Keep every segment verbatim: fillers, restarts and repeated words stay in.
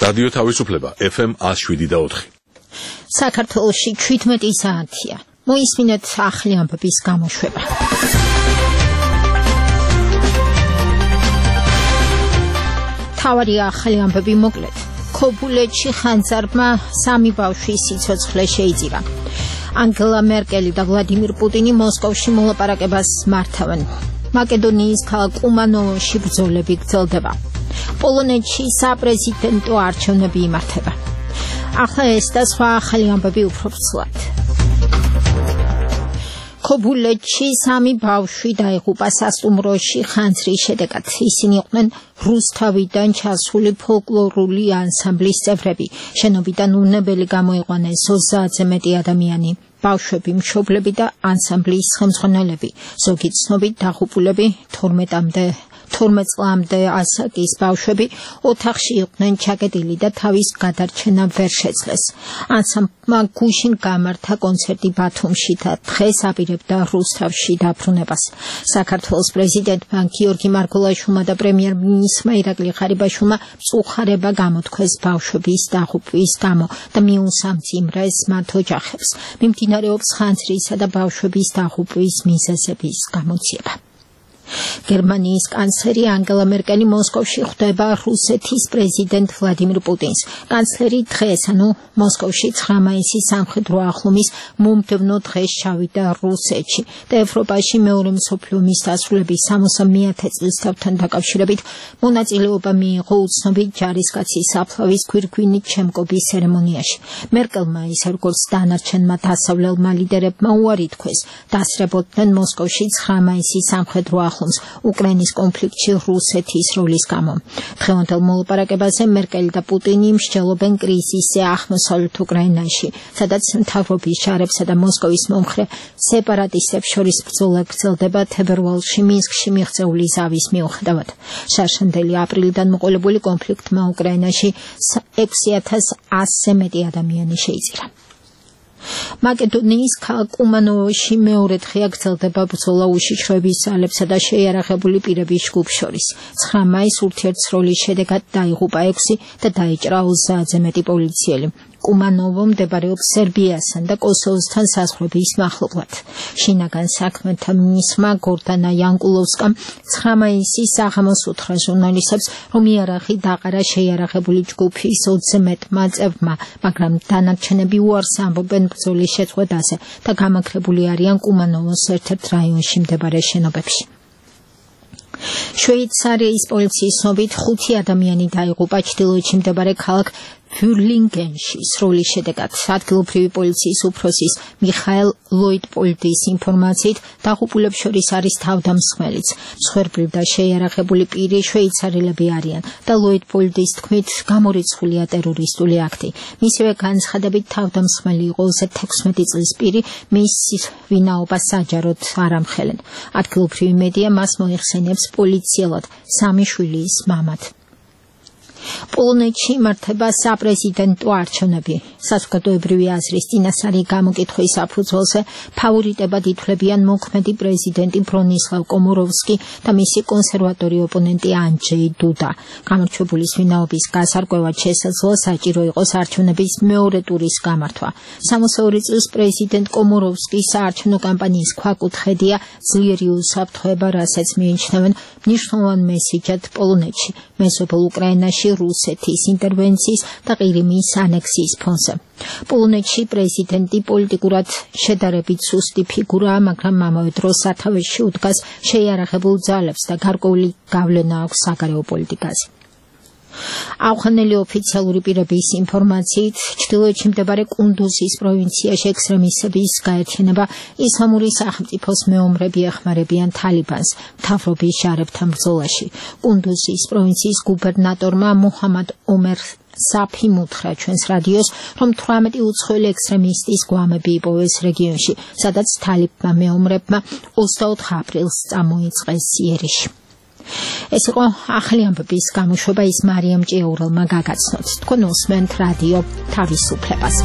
რადიო თავისუფლება ეფ ემ one oh seven point four. საქართველოში seventeen საათია. მოისმინეთ ახალი ამბების გამოშვება. თავარი ახალი ამბები მოკლედ. ქობულეთში ხანძარმა სამი ბავშვის სიცოცხლე შეიძირა. ანგელა მერკელი და ვლადიმირ პუტინი მოსკოვში მოლაპარაკებას მართავენ. მაკედონიის ქალაქ კუმანოვოში ბრძოლები გრძელდება. პოლონეთში საპრეზიდენტო არჩევნები იმართება. ახლა ეს და სხვა ახალი ამბები უფრო ცუდად. ქობულეთში სამი ბავშვი დაიღუპა სასტუმროში ხანძრის შედეგად. ისინი იყვნენ რუსთავიდან ჩასული ფოლკლორული ანსამბლის წევრები. შენობიდან უნებელი გამოიყვანეს ოცდაათზე მეტი ადამიანი. ბავშვები, მშობლები და ანსამბლის ხელმძღვანელები. ზოგი ცნობით დაღუპულები თორმეტამდე თორმეტ წლამდე ასაკის ბავშვები ოთახში იყვნენ ჩაკეტილი და თავის გადარჩენა ვერ შეძლეს. ანსამბლმა გუშინ გამართა კონცერტი ბათუმში და დღეს აპირებდა რუსთავში დაბრუნებას. საქართველოს პრეზიდენტმა გიორგი მარგველაშვილმა და პრემიერ-მინისტრმა ირაკლი ღარიბაშვილმა მწუხარება გამოთქვეს ბავშვების დაღუპვის გამო და მიუსამძიმრეს მათ ოჯახებს. მიმდინარეობს ხანძრისა და ბავშვების დაღუპვის მიზეზების გამოძიება. გერმანიის კანცლერი ანგელა მერკელი მოსკოვში ხვდება რუსეთის პრეზიდენტ ვლადიმირ პუტინს. კანცლერი დღეს, ანუ მოსკოვში ცხრა მაისის სამხედრო აღლუმის მომდევნო დღეს ჩავიდა რუსეთში და ევროპაში მეორე მსოფლიო ომის დასრულების სამოცდამეათე წლისთავთან დაკავშირებით მონაწილეობა მიიღო უცნობი ჯარისკაცის საფლავის გვირგვინით შემკობის ცერემონიაში. მერკელმა ისე როგორც დანარჩენმა დასავლელმა ლიდერებმა უარი თქვეს, დასწრებოდნენ მოსკოვში ცხრა მაისის სამხედრო უკრაინის კონფლიქტში რუსეთის როლის გამო. დღევანდელ მოლაპარაკებაზე მერკელი და პუტინი მსჯელობენ კრიზისზე აღმოსავლეთ უკრაინაში, სადაც მთავრობის ჯარებსა და მოსკოვის მომხრე სეპარატისტებს შორის ბრძოლა გრძელდება თებერვალში მინსკში მიღწეული ზავის მიუხედავად. შარშანდელი აპრილიდან მოყოლებული კონფლიქტმა უკრაინაში ექვსი ათას ასზე მეტი ადამიანი შეიძირა. მაკედონიის ქალაქ კუმანოვოში მეორე დღეა გრძელდება ბრძოლა უშიშროების ძალებსა და შეიარაღებული პირების ჯგუფს შორის. ცხრა მაისს ურთიერთსროლის შედეგად დაიღუპა ექვსი და დაიჭრა ოცდაათზე მეტი პოლიციელი. კუმანოვო მდებარეობს სერბიასთან და კოსოვოსთან საზღვრების მახლობლად. შინაგან საქმეთა მინისტრმა გორდანა იანკულოვსკამ ცხრა მაისის საღამოს უთხრა ჟურნალისტებს, რომ იარაღი დაყარა შეიარაღებული ჯგუფის ოცზე მეტმა წევრმა, მაგრამ დანარჩენები უარს ამბობენ ბრძოლის შეწყვეტაზე და გამაგრებული არიან კუმანოვოს ერთ-ერთ რაიონში მდებარე შენობებში. შვეიცარიის პოლიციის ცნობით ხუთი ადამიანი დაიღუპა ჩრდილოეთში მდებარე ქალაქ ვიურლინგენში სროლის შედეგად. ადგილობრივი პოლიციის უფროსის მიხაელ ლოიდპოლდის ინფორმაციით დაღუპულებს შორის არის თავდამსხმელიც. მსხვერპლი და შეიარაღებული პირი შვეიცარიელები არიან და ლოიდპოლდის თქმით გამორიცხულია ტერორისტული აქტი. მისივე განცხადებით თავდამსხმელი იყო თექვსმეტი წლის პირი, მის ვინაობას საჯაროდ არ ამხელენ. ადგილობრივი მედია მას მოიხსენიებს პოლიციელად, სამი შვილის მამად. პოლონეთში იმართება საპრეზიდენტო არჩევნები. საზოგადოებრივი აზრის წინასწარი გამოკითხვის საფუძველზე ფავორიტებად ითვლებიან მოქმედი პრეზიდენტი ბრონისლავ კომოროვსკი და მისი კონსერვატორი ოპონენტი ანჯეი დუდა. გამარჯვებულის ვინაობის გასარკვევად შესაძლოა საჭირო იყოს არჩევნების მეორე ტურის გამართვა. სამოცდაორი წლის პრეზიდენტ კომოროვსკის საარჩევნო კამპანიის ქვაკუთხედია ძლიერი უსაფრთხოება, რასაც მიიჩნევენ მნიშვნელოვან მესიჯად პოლონეთში, მეზობელ უკრაინაში რუსეთის ინტერვენციის და ყირიმის ანექსიის ფონზე. პოლონეთში პრეზიდენტი პოლიტიკურად შედარებით სუსტი ფიგურაა, მაგრამ ამავე დროს სათავეში უდგას შეიარაღებულ ძალებს და გარკვეული გავლენა აქვს საგარეო პოლიტიკაზე. ავღანელი ოფიციალური პირების ინფორმაციით, ჩრდილოეთში მდებარე კუნდუზის პროვინციაში ექსტრემისტების გაერთიანება ისლამური სახელმწიფოს მეომრები ეხმარებიან თალიბანს მთავრობის ჯარებთან ბრძოლაში. კუნდუზის პროვინციის გუბერნატორმა მუჰამად ომერ საფიმ უთხრა ჩვენს რადიოს, რომ თვრამეტი უცხოელი ექსტრემისტის გვამები იპოვეს რეგიონში, სადაც თალიბმა მეომრებმა ოცდაოთხ აპრილს წამოიწყეს იერიში. ეს იყო ახალი ამბების გამოშვება, ის მარიამ ჭიაურელმა გაგაცნოთ. თქვენ უსმენთ რადიო თავისუფლებას.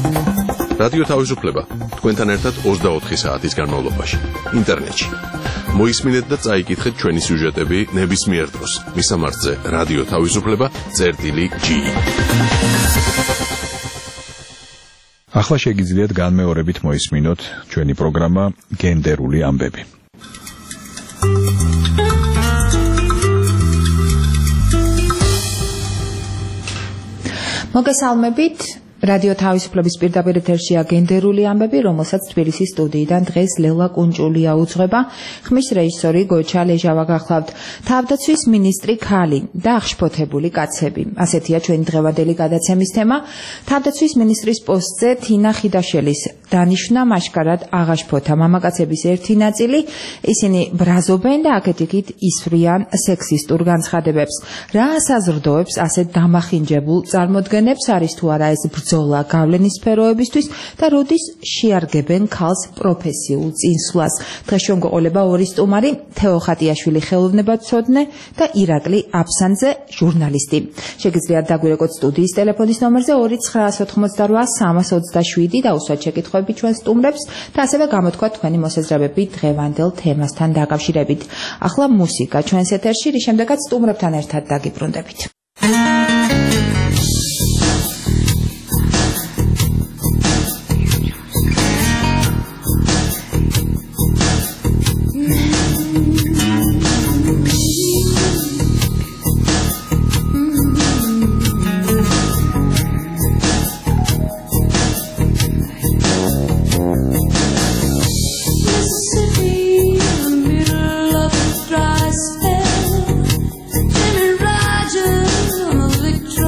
რადიო თავისუფლება თქვენთან ერთად ოცდაოთხი საათის განმავლობაში ინტერნეტში მოისმინეთ და წაიკითხეთ ჩვენი სიუჟეტები ნებისმიერ დროს. მისამართზე რადიო თავისუფლება წერტილი ჯი. ახლა შეგიძლიათ განმეორებით მოისმინოთ ჩვენი პროგრამა გენდერული ამბები. მოგესალმებით. რადიო თავისუფლების პირდაპირ ეთერშია გენდერული ამბები, რომელსაც თბილისის სტუდიიდან დღეს ლელა კუნჭულია უძღვება. ხმის რეჟისორი გოჩა ლეჟავა გახლავთ. თავდაცვის მინისტრი ქალი და აღშფოთებული კაცები. ასეთია ჩვენი დღევანდელი გადაცემის თემა. თავდაცვის მინისტრის პოსტზე თინა ხიდაშელის დანიშვნა მაშკარად აღაშფოთა მამაკაცების ერთი ნაწილი. ისინი ბრაზობენ და აქეთ-იქით ისვრიან სექსისტურ განცხადებებს. რა საზრდოებს ასეთ დამახინჯებულ წარმოდგენებს არის თუ არა ეს ბრძოლა გავლენის სფეროებისთვის და როდის შეარგებენ ქალს პროფესიულ წინსვლას. დღეს ჩვენ გვეყოლება ორი სტუმარი, თეო ხატიაშვილი ხელოვნებაცოდნე და ირაკლი აფსანძე ჟურნალისტი. შეგიძლიათ დაგვირეკოთ სტუდიის ტელეფონის ნომერზე ორი ცხრაას ოთხმოცდარვა სამას ოცდაშვიდი და უსვათ შეკითხვები ჩვენ სტუმრებს და ასევე გამოთქვათ თქვენი მოსაზრებები დღევანდელ თემასთან დაკავშირებით. ახლა მუსიკა ჩვენს ეთერში, რის შემდეგაც სტუმრებთან ერთად დაგიბრუნდებით. Jimmy Rogers on a victory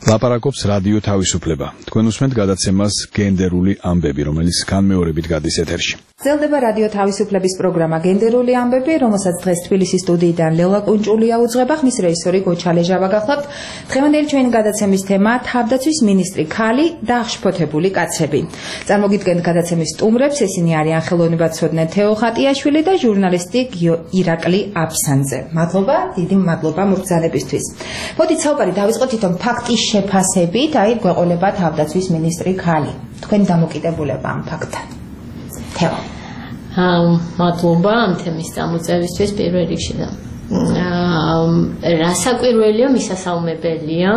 ლაპარაკობს რადიო თავისუფლება. თქვენ უსმენთ გადაცემას გენდერული ამბები, რომელიც განმეორებით გადის ეთერში. გრძელდება რადიო თავისუფლების პროგრამა გენდერული ამბები, რომელსაც დღეს თბილისის სტუდიიდან ლელა კუნჭულია უძღვება, ხმის რეჟისორი გოჩა ლეჟავა გახლავთ. დღევანდელი ჩვენი გადაცემის თემა თავდაცვის მინისტრი ქალი და აღშფოთებული კაცები. წარმოგიდგენთ გადაცემის სტუმრებს, ისინი არიან ხელოვნებაცოდნე თეო ხატიაშვილი და ჟურნალისტი ირაკლი აფსანძე. მადლობა, დიდი მადლობა მოგზაურობისთვის. მოდით საუბარი დავიწყოთ თვითონ ფაქტის შეფასებით, აი გვეყოლება თავდაცვის მინისტრი ქალი. თქვენი დამოკიდებულება ამ ფაქტთან. თეო. მადლობა ამ თემის წამოწევისთვის პირველ რიგში და რასაკვირველია, მისასალმებელია.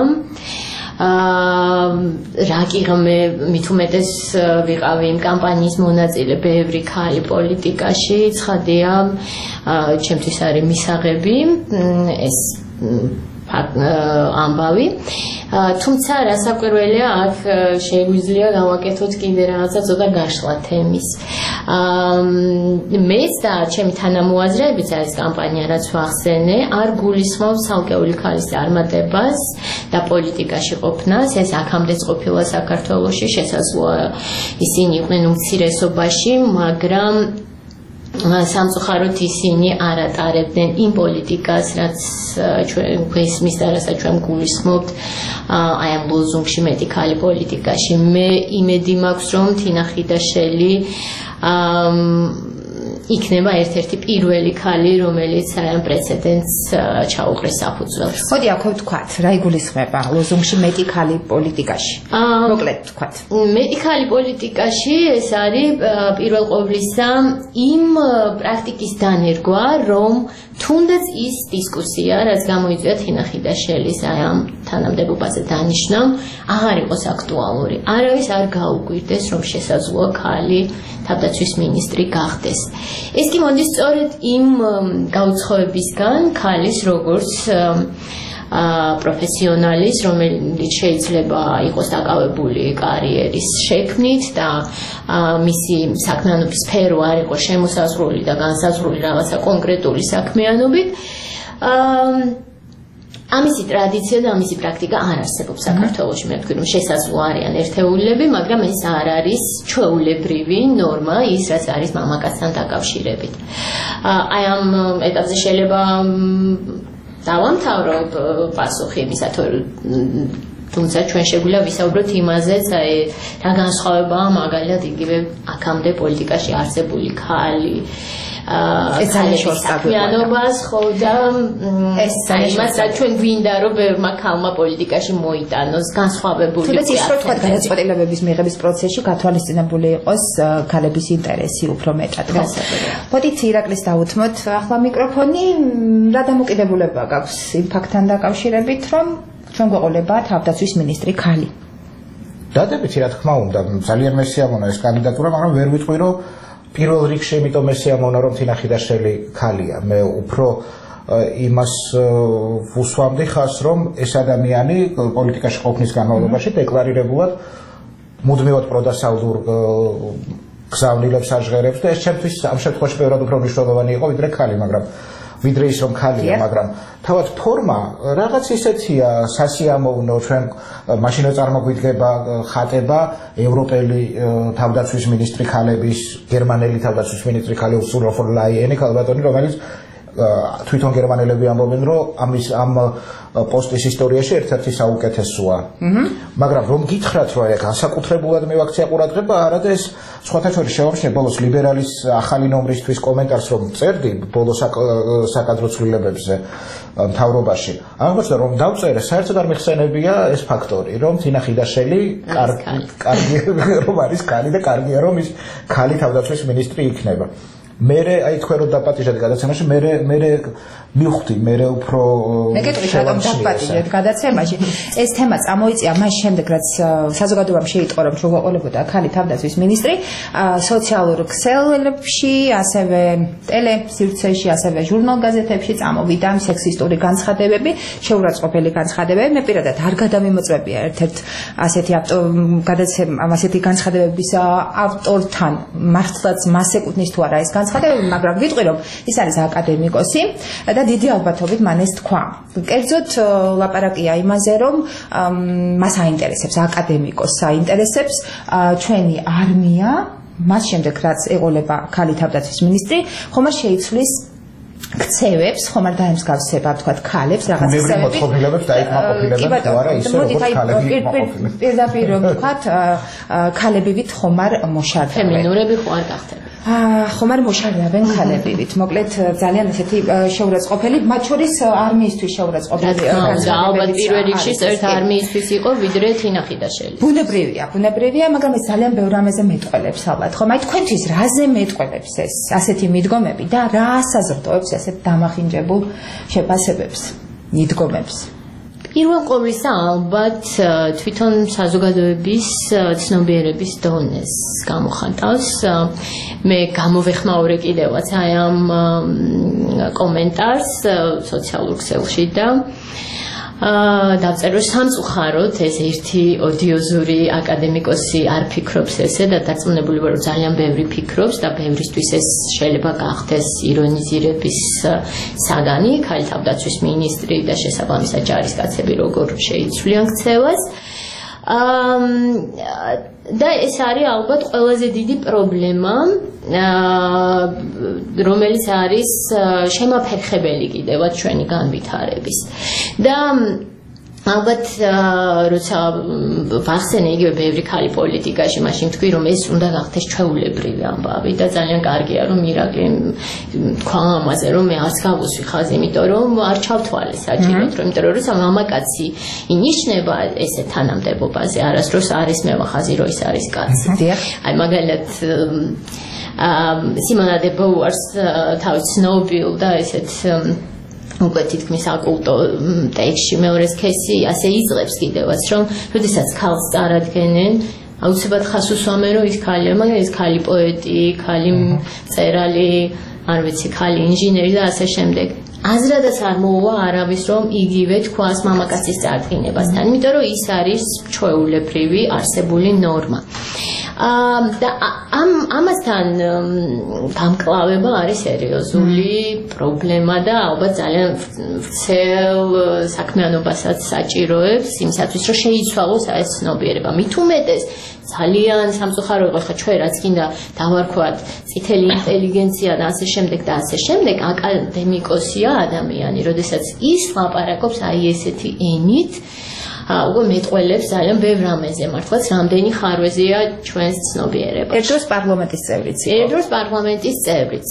რა გიღმე მით უმეტეს ვიყავი იმ კამპანიის მონაწილე ბევრი ქალი პოლიტიკაში, ცხადია, ჩემთვის არის მისაღები ეს ამბავი. თუმცა რასაკვირველია, აქ შეგვიძლია გავაკეთოთ კიდე რაღაცა ცოტა გაშლა თემის. მეც და ჩემი თანამოაზრეებიც არის კამპანია, რაც ვახსენე, არ გულისხმობს ცალკეული ქალის წარმატებას და პოლიტიკაში ყოფნას. ეს აქამდეც ყოფილა საქართველოში, შესაძლოა ისინი იყვნენ უმცირესობაში, მაგრამ სამწუხაროდ ისინი არ ატარებდნენ იმ პოლიტიკას, რაც ჩვენ გვესმის და რასაც ჩვენ გულისხმობთ აი ამ ლოზუნგში მეტი ქალი პოლიტიკაში. მე იმედი მაქვს, რომ თინა ხიდაშელი იქნება ერთ-ერთი პირველი ქალი, რომელიც ამ პრეცედენტს ჩაუყრეს საფუძველს. მოდი აქ ვთქვათ, რა იგულისხმება ლოზუნგში მეტი ქალი პოლიტიკაში? მოკლედ ვთქვათ. მეტი ქალი პოლიტიკაში ეს არის პირველ ყოვლისა იმ პრაქტიკის დანერგვა, რომ თუნდაც ის დისკუსია, რაც გამოიწვია თინა ხიდაშელის აი ამ თანამდებობაზე დანიშნა, აღარ იყოს აქტუალური. არავის არ გაუკვირდეს, რომ შესაძლოა ქალი თავდაცვის მინისტრი გახდეს. ეს კი მოდის სწორედ იმ გაუცხოებისგან, ქალის როგორც პროფესიონალის, რომელიც შეიძლება იყოს დაკავებული კარიერის შექმნით და მისი საქმიანობის სფერო არ იყოს შემოსაზღვრული და განსაზღვრული რაღაცა კონკრეტული საქმიანობით. ამისი ტრადიცია და ამისი პრაქტიკა არ არსებობს საქართველოში. მე ვთქვი, რომ შესაძლოა არიან ერთეულები, მაგრამ ეს არ არის ჩვეულებრივი ნორმა, ის რაც არის მამაკაცთან დაკავშირებით. აი ამ ეტაპზე შეიძლება დავამთავრებ პასუხი იმისათვის, თუმცა ჩვენ შეგვიძლია ვისაუბროთ იმაზეც, აი რა განსხვავებაა მაგალითად იგივე აქამდე პოლიტიკაში არსებული ქალი ეს ძალიან შორსაგვიანობას ხო და ეს იმას რაც ჩვენ გვინდა რომ ბევრმა ქალმა პოლიტიკაში მოიტანოს განსხვავებული თუნდაც ის რო თქვა გადაწყვეტილებების მიღების პროცესში გათვალისწინებული იყოს ქალების ინტერესი უფრო მეტად. მოდით ირაკლის დავუთმოთ ახლა მიკროფონი. რა დამოკიდებულება გაქვს იმ ფაქტთან დაკავშირებით, რომ ჩვენ გვეყოლება თავდაცვის მინისტრი ქალი? დადებითი რა თქმა უნდა, ძალიან მესიამონა ეს კანდიდატურა, მაგრამ ვერ ვიტყვი რომ პირველ რიგში იმიტომ მესიამონა რომ თინა ხიდაშელი ქალია. მე უფრო იმას ვუსვამდი ხას, რომ ეს ადამიანი პოლიტიკაში ყოფნის განმავლობაში დეკლარირებულად მუდმივად პროდასალდურ გზავნილებს აჟღერებს და ეს ჩემთვის ამ შემთხვევაში ბევრად უფრო მნიშვნელოვანი იყო ვიდრე ქალი, მაგრამ ვიდრე ის რომ ქალია, მაგრამ თავად ფორმა რაღაც ისეთია სასიამოვნო, ჩვენ მაშინ წარმოგვიდგება ხატება ევროპელი თავდაცვის მინისტრი ქალების, გერმანელი თავდაცვის მინისტრი ქალი ურსულა ფონ ლაიენი ქალბატონი, რომელიც თვითონ გერმანელები ამბობენ, რომ ამის ამ პოსტის ისტორიაში ერთ-ერთი საუკეთესოა. მაგრამ რომ გითხრათ, რომ აი განსაკუთრებულად მივაქცია ყურადღება, არა და ეს სხვათა შორის შევამჩნიე ბოლოს ლიბერალის ახალი ნომრისთვის კომენტარს რომ წერდი ბოლოს საკადრო ცვლილებებზე მთავრობაში. აღმოჩნდა რომ დავწერე, საერთოდ არ მიხსენებია ეს ფაქტორი, რომ თინა ხიდაშელი კარგი რომ არის ქალი და კარგია რომ ის ქალი თავდაცვის მინისტრი იქნება. მერე აი თქვენ რო დაპატიჟეთ გადაცემაში, მერე მერე მივხვდი, მერე უფრო დაპატიჟეთ გადაცემაში. ეს თემა წამოიწია მას შემდეგ, რაც საზოგადოებამ შეიტყო, რომ შეგვეყოლებოდა ქალი თავდაცვის მინისტრი, სოციალურ ქსელებში, ასევე ტელესივრცეში, ასევე ჟურნალ-გაზეთებში წამოვიდა სექსისტური განცხადებები, შეურაცხყოფელი განცხადებები. მე პირადად არ გადამიმოწმებია ერთ-ერთ ასეთი გადაცემა, ასეთი განცხადებების ავტორთან, მართლაც მას ეკუთვნის თუ არა ეს განცხადებები, განცხადებები, მაგრამ ვიტყვი რომ ის არის აკადემიკოსი და დიდი ალბათობით მან ეს თქვა. კერძოდ ლაპარაკია იმაზე რომ მას აინტერესებს აკადემიკოსს აინტერესებს ჩვენი არმია მას შემდეგ რაც ეყოლება ქალი თავდაცვის მინისტრი ხომ არ შეიცვლის ქცევებს, ხომ არ დაემსგავსება, თქვათ, ქალებს, რაღაც ქცევები. მოწყობილობებს დაიკმაყოფილებენ, თუ არა ისე როგორც ქალები მოწყობილობენ. პირდაპირ თქვათ, ქალებივით ხომ არ მოშარდებენ. ფემინურები ხო არ გახდებენ. ხომ არ მოშარდებენ ქალებივით. მოკლედ ძალიან ესეთი შეურაცხყოფელი, მათ შორის არმიისთვის შეურაცხყოფელი. და ალბათ პირველ რიგში ერთ არმიისთვის იყო, ვიდრე თინა ხიდაშელი. ბუნებრივია, ბუნებრივია, მაგრამ ეს ძალიან ბევრ რამეზე მეტყველებს ალბათ. ხომ აი თქვენთვის რაზე მეტყველებს ეს ასეთი მიდგომები და რა ასაზრდოებს ასეთ დამახინჯებულ შეფასებებს, მიდგომებს? პირველ ყოვლისა ალბათ თვითონ საზოგადოების ცნობიერების დონეს გამოხატავს. მე გამოვეხმაურე კიდევაც აი ამ კომენტარს სოციალურ ქსელში და დავწერო სამწუხაროდ ეს ერთი ოდიოზური აკადემიკოსი არ ფიქრობს ესე და დარწმუნებული ვარ რომ ძალიან ბევრი ფიქრობს და ბევრისთვის ეს შეიძლება გახდეს ირონიზირების საგანი ქალი თავდაცვის მინისტრი და შესაბამისად ჯარისკაცები როგორ შეიცვლიან ქცევას და ეს არის ალბათ ყველაზე დიდი პრობლემა რომელიც არის შემაფერხებელი კიდევაც ჩვენი განვითარების და ალბათ როცა ვახსენე იგივე ბევრი ქალი პოლიტიკაში მაშინ თქვი რომ ეს უნდა გახდეს ჩვეულებრივი ამბავი და ძალიან კარგია რომ ირაკლი თქვა ამაზე რომ მე არც გავუსვი ხაზი იმიტომ რომ არ ჩავთვალე საჭიროდ რომ იმიტომ რომ როცა მამაკაცი ინიშნება ესე თანამდებობაზე არასდროს არის მევახაზი რომ ის არის კაცი აი მაგალითად სიმონა დე ბოუარს თავის ცნობილ და ესეთ უკვე თითქმის აკულტო ტექსტში მეორე სქესი ასე იწყებს კიდევაც რომ როდესაც ქალს წარადგენენ აუცილებლად ხას უსვამენ რომ ის ქალია მაგრამ ის ქალი პოეტი, ქალი მწერალი, არ ვიცი, ქალი ინჟინერი და ასე შემდეგ აზრადაც არ მოუვა არავის რომ იგივე თქვას მამაკაცის წარდგინებასთან იმიტომ რომ ის არის ჩვეულებრივი არსებული ნორმა და ამ ამასთან გამკლავება არის სერიოზული პრობლემა და ალბათ ძალიან ვრცელ საქმიანობასაც საჭიროებს იმისათვის რომ შეიცვალოს ეს ცნობიერება მით უმეტეს ძალიან სამწუხარო იყო ხა ჩვენ რაც კიდე დავარქვათ წითელი ინტელიგენცია და ასე შემდეგ და ასე შემდეგ აკადემიკოსია ადამიანი როდესაც ის ლაპარაკობს აი ესეთი ენით უკვე მეტყველებს ძალიან ბევრ რამეზე მართლაც რამდენი ხარვეზია ჩვენს ცნობიერებაში. ერთდროს პარლამენტის წევრიც იყო. ერთდროს პარლამენტის წევრიც.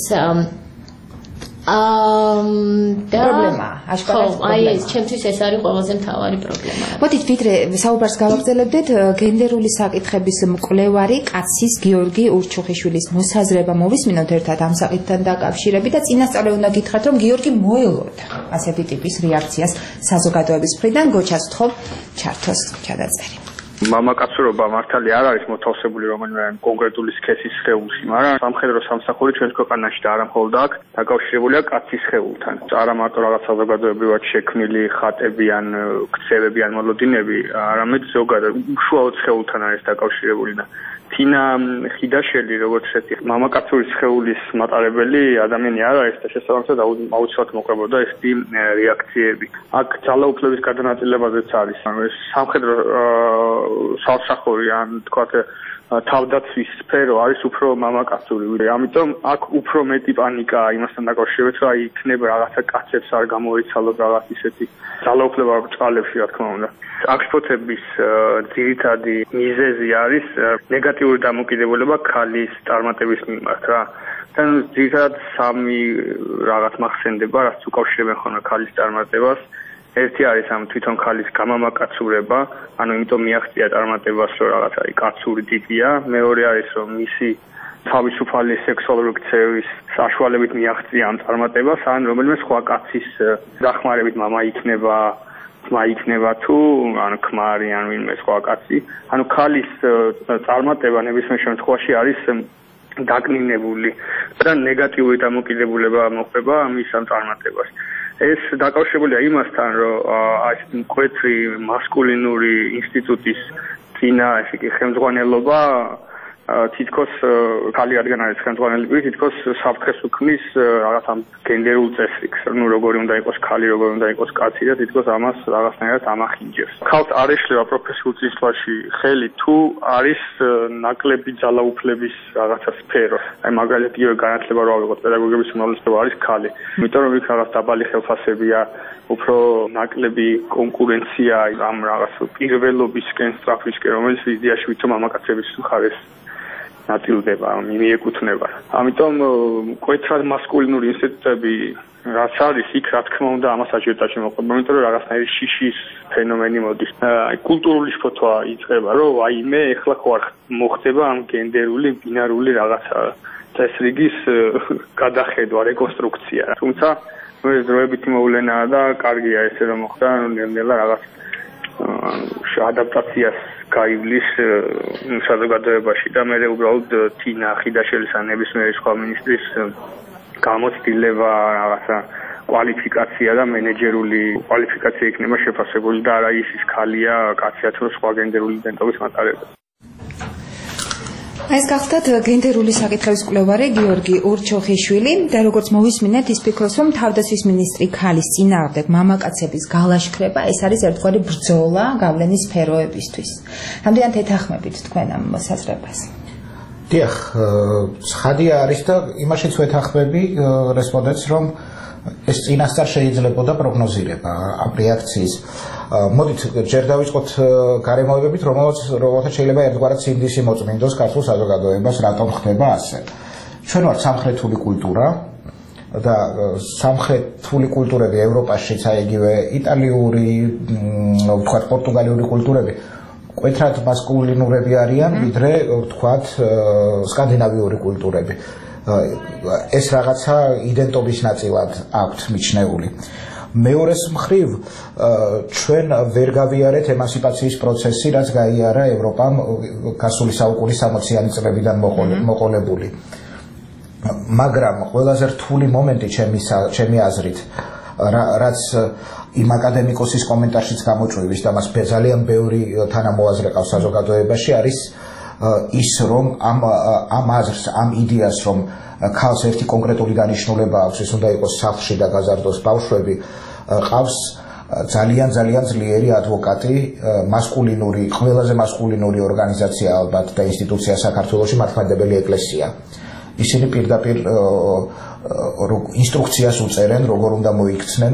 პრობლემა, აშკარად. აი ეს ჩემთვის ეს არის ყველაზე მთავარი პრობლემა. მოდით ვიდრე საუბარს გავაგრძელებდეთ გენდერული საკითხების მკვლევარი კაცის გიორგი ურჩუხიშვილის მოსაზრება მოვისმინოთ ერთად ამ საკითხთან დაკავშირებით და წინასწარ უნდა გითხრათ რომ გიორგი მოელოდა ასეთი ტიპის რეაქციას საზოგადოების მხრიდან გოჩას თხოვ ჩართოს ჩადაწერი. მამაკაცურობა მართალი არ არის მოთავსებული რომელიმე კონკრეტული სქესის სხეულში, მაგრამ სამხედრო სამსახური ჩვენს ქვეყანაში და არა მხოლოდ აქ დაკავშირებულია კაცის სხეულთან. არა მარტო რაღაც საზოგადოებრივად შექმნილი ხატები ან ქცევები ან მოლოდინები, არამედ ზოგადად უშუალოდ სხეულთან არის დაკავშირებული და თინა ხიდაშელი როგორც ესეთი მამაკაცური სხეულის მატარებელი ადამიანი არ არის და შესაბამისად აუცილებლად მოყვებოდა ეს რეაქციები. აქ ძალაუფლების გადანაწილებაზეც არის. ეს სამხედრო სამსახური ან თქვათ თავდაცვის სფერო არის უფრო მამაკაცური. ამიტომ აქ უფრო მეტი პანიკაა იმასთან დაკავშირებით, რომ აი იქნება რაღაცა კაცებს არ გამოიცალოთ რაღაც ისეთი ძალაუფლება ბრჭყალებში, რა თქმა უნდა. აქშფოთების ძირითადი მიზეზი არის ნეგატიური დამოკიდებულება ქალის წარმატების მიმართ რა. თან ძირითადად სამი რაღაც მახსენდება, რაც უკავშირებენ ხოლმე ქალის წარმატებას. ერთი არის ამ თვითონ ქალის გამამაკაცურება, ანუ იმიტომ მიაღწია წარმატებას, რომ რაღაც არის კაცური ტიპია. მეორე არის რომ მისი თავისუფალი სექსუალური ქცევის საშუალებით მიაღწია ამ წარმატებას, ან რომელიმე სხვა კაცის დახმარებით მამა იქნება, ძმა იქნება თუ ან ქმარი ან ვინმე სხვა კაცი. ანუ ქალის წარმატება ნებისმიერ შემთხვევაში არის დაკნინებული და ნეგატიური დამოკიდებულება მოხდება მის ამ წარმატებას. ეს დაკავშირებულია იმასთან, რომ აი მკვეთრი მასკულინური ინსტიტუტის წინა ესე კი ხელმძღვანელობა თითქოს ხალი რადგან არის ხელმძღვანელი პირი, თითქოს საფრთხეს უქმნის რაღაც ამ გენდერულ წესრიგს, ну როგორი უნდა იყოს ხალი, როგორი უნდა იყოს კაცი და თითქოს ამას რაღაცნაირად ამახინჯებს. ხალხს არ ეშლება პროფესიულ წინსვლაში ხელი თუ არის ნაკლები ძალაუფლების რაღაცა სფერო. აი მაგალითად იგივე განათლება რო ავიღოთ, პედაგოგების უმრავლესობა არის ხალი. იმიტომ რომ იქ რაღაც დაბალი ხელფასებია, უფრო ნაკლები კონკურენცია ამ რაღაც პირველობისკენ სწრაფისკენ, რომელიც იდეაში ვითომ მამაკაცების მხარეს ნატილდება, მიეკუთვნება. ამიტომ მკვეთრად მასკულინური ინსტიტუტები რაც არის იქ რა თქმა უნდა ამას აჟიოტაჟი მოყვება, იმიტომ რომ რაღაცნაირი შიშის ფენომენი მოდის. აი კულტურული შფოთვა იწყება, რომ აი მე ეხლა ხوار მოხდება ამ გენდერული, ბინარული რაღაცა წესრიგის გადახედვა, რეკონსტრუქცია. თუმცა მე დროებითი მოვლენაა და კარგია ესე რომ მოხდა, ნელ-ნელა რაღაც ადაპტაციას გაივლის საზოგადოებაში და მე უბრალოდ თინა ხიდაშელის ან ნებისმიერი სხვა მინისტრის გამოცდილება რაღაცა კვალიფიკაცია და მენეჯერული კვალიფიკაცია იქნება შეფასებული და არა ის ის ხალია კაცია თუ სხვა გენდერული იდენტობის მატარებელი. ეს გახლდათ გენდერული საკითხების მკვლევარი გიორგი ურჩოხიშვილი და როგორც მოვისმინეთ ის ფიქრობს რომ თავდაცვის მინისტრი ქალის წინააღმდეგ მამაკაცების გალაშქრება ეს არის ერთგვარი ბრძოლა გავლენის სფეროებისთვის. რამდენად ეთანხმებით თქვენ ამ საზრებას? დიახ, ცხადია არის და იმაშიც ვეთანხმები რესპონდენტს რომ ეს წინასწარ შეიძლებოდა პროგნოზირება ამ რეაქციის. მოდით ჯერ დავიწყოთ გარემოებებით, რომელთაც შეიძლება ერთგვარად სინდისი მოწმინდოს ქართულ საზოგადოებას, რატომ ხდება ასე. ჩვენ ვართ სამხრეთული კულტურა და სამხრეთული კულტურები ევროპაშიც, აი იგივე იტალიური, ვთქვათ პორტუგალიური კულტურები მკვეთრად მასკულინურები არიან, ვიდრე ვთქვათ სკანდინავიური კულტურები. ეს რაღაცა იდენტობის ნაწილად აქვთ მიჩნეული. მეორეს მხრივ ჩვენ ვერ გავიარეთ ემანსიპაციის პროცესი, რაც გაიარა ევროპამ გასული საუკუნის სამოციანი წლებიდან მოყოლებული. მაგრამ ყველაზე რთული მომენტი ჩემი აზრით, რაც იმ აკადემიკოსის კომენტარშიც გამოწვევის და მას ძალიან ბევრი თანამოაზრე ყავს საზოგადოებაში, არის ის რომ ამ ამ აზრს, ამ იდეას რომ ქალს ერთი კონკრეტული დანიშნულება აქვს, ის უნდა იყოს სახლში და გაზარდოს ბავშვები, ყავს ძალიან ძალიან ძლიერი ადვოკატი, მასკულინური, ყველაზე მასკულინური ორგანიზაცია ალბათ და ინსტიტუცია საქართველოში მართლმადიდებელი ეკლესია. ისინი პირდაპირ ინსტრუქციას უწერენ, როგორ უნდა მოიქცნენ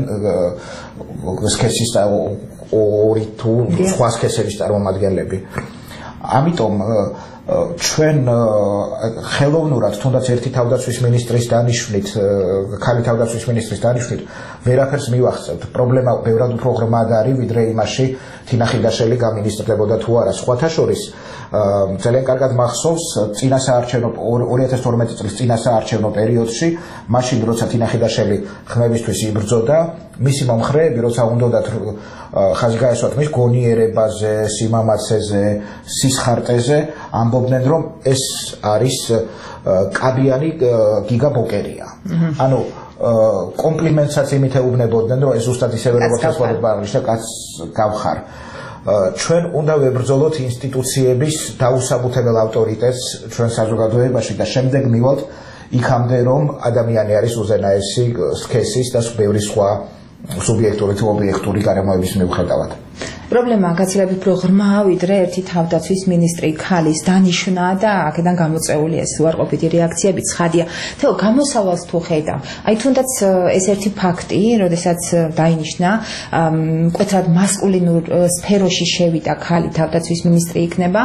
სქესის ორი თუ სხვა სქესების წარმომადგენლები. ამიტომ ჩვენ ხელოვნურად თუნდაც ერთი თავდაცვის მინისტრის დანიშვნით, ქალი თავდაცვის მინისტრის დანიშვნით ვერაფერს მივახცევთ. პრობლემა ბევრად უფრო ღრმად არის, ვიდრე იმაში თინა ხიდაშელი გამინისტრდებოდა თუ არა. სხვათა შორის ძალიან კარგად მახსოვს წინა საარჩევნო ორი ათას თორმეტი წლის წინა საარჩევნო პერიოდში, მაშინ როცა თინა ხიდაშელი ხმებისთვის იბრძოდა, მისი მომხრეები როცა უნდათ ხაზი გაესვათ მის გონიერებაზე, სიმამაცეზე, სისხარტეზე, ამბობდნენ რომ ეს არის კაბიანი გიგაბოკერია. ანუ კომპლიმენტსაც იმით ეუბნებოდნენ, რომ ეს ზუსტად ისევე როგორც ასვარება აღნიშნა, კაც გავხარ. ჩვენ უნდა ვებრძოლოთ ინსტიტუციების დაუსაბუთებელ ავტორიტეტს ჩვენ საზოგადოებაში და შემდეგ მივალთ იქამდე რომ ადამიანი არის უზენაესი სქესის და ბევრი სხვა სუბიექტური თუ ობიექტური გარემოების მიუხედავად. პრობლემა გაცილებით უფრო ღრმაა, ვიდრე ერთი თავდაცვის მინისტრი ქალის დანიშვნა და აქედან გამოწვეული ეს უარყოფითი რეაქციები ცხადია. თეო გამოსავალს თუ ხედავ, აი თუნდაც ეს ერთი ფაქტი, როდესაც დაინიშნა მკვეთრად მასკულინურ სფეროში შევიდა ქალი თავდაცვის მინისტრი იქნება,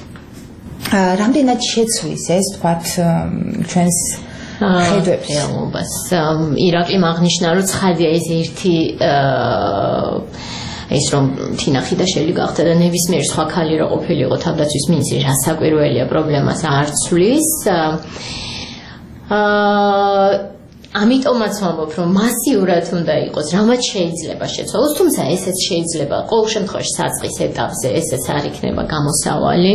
რამდენად შეცვლის ეს თქვათ ჩვენს ხედვებს რეალობას. ირაკლიმ აღნიშნა, რომ ცხადია ეს ერთი ეს რომ თინა ხიდაშელი გახდა და ნებისმიერ სხვა ქალი რო ყოფილიყო თავდაცვის მინისტრი, რასაკვირველია პრობლემას არ ცვლის. აა ამიტომაც ვამბობ, რომ მასიურად უნდა იყოს, რამაც შეიძლება შეცვალოს, თუმცა ესეც შეიძლება ყოველ შემთხვევაში საწყის ეტაპზე ესეც არ იქნება გამოსავალი.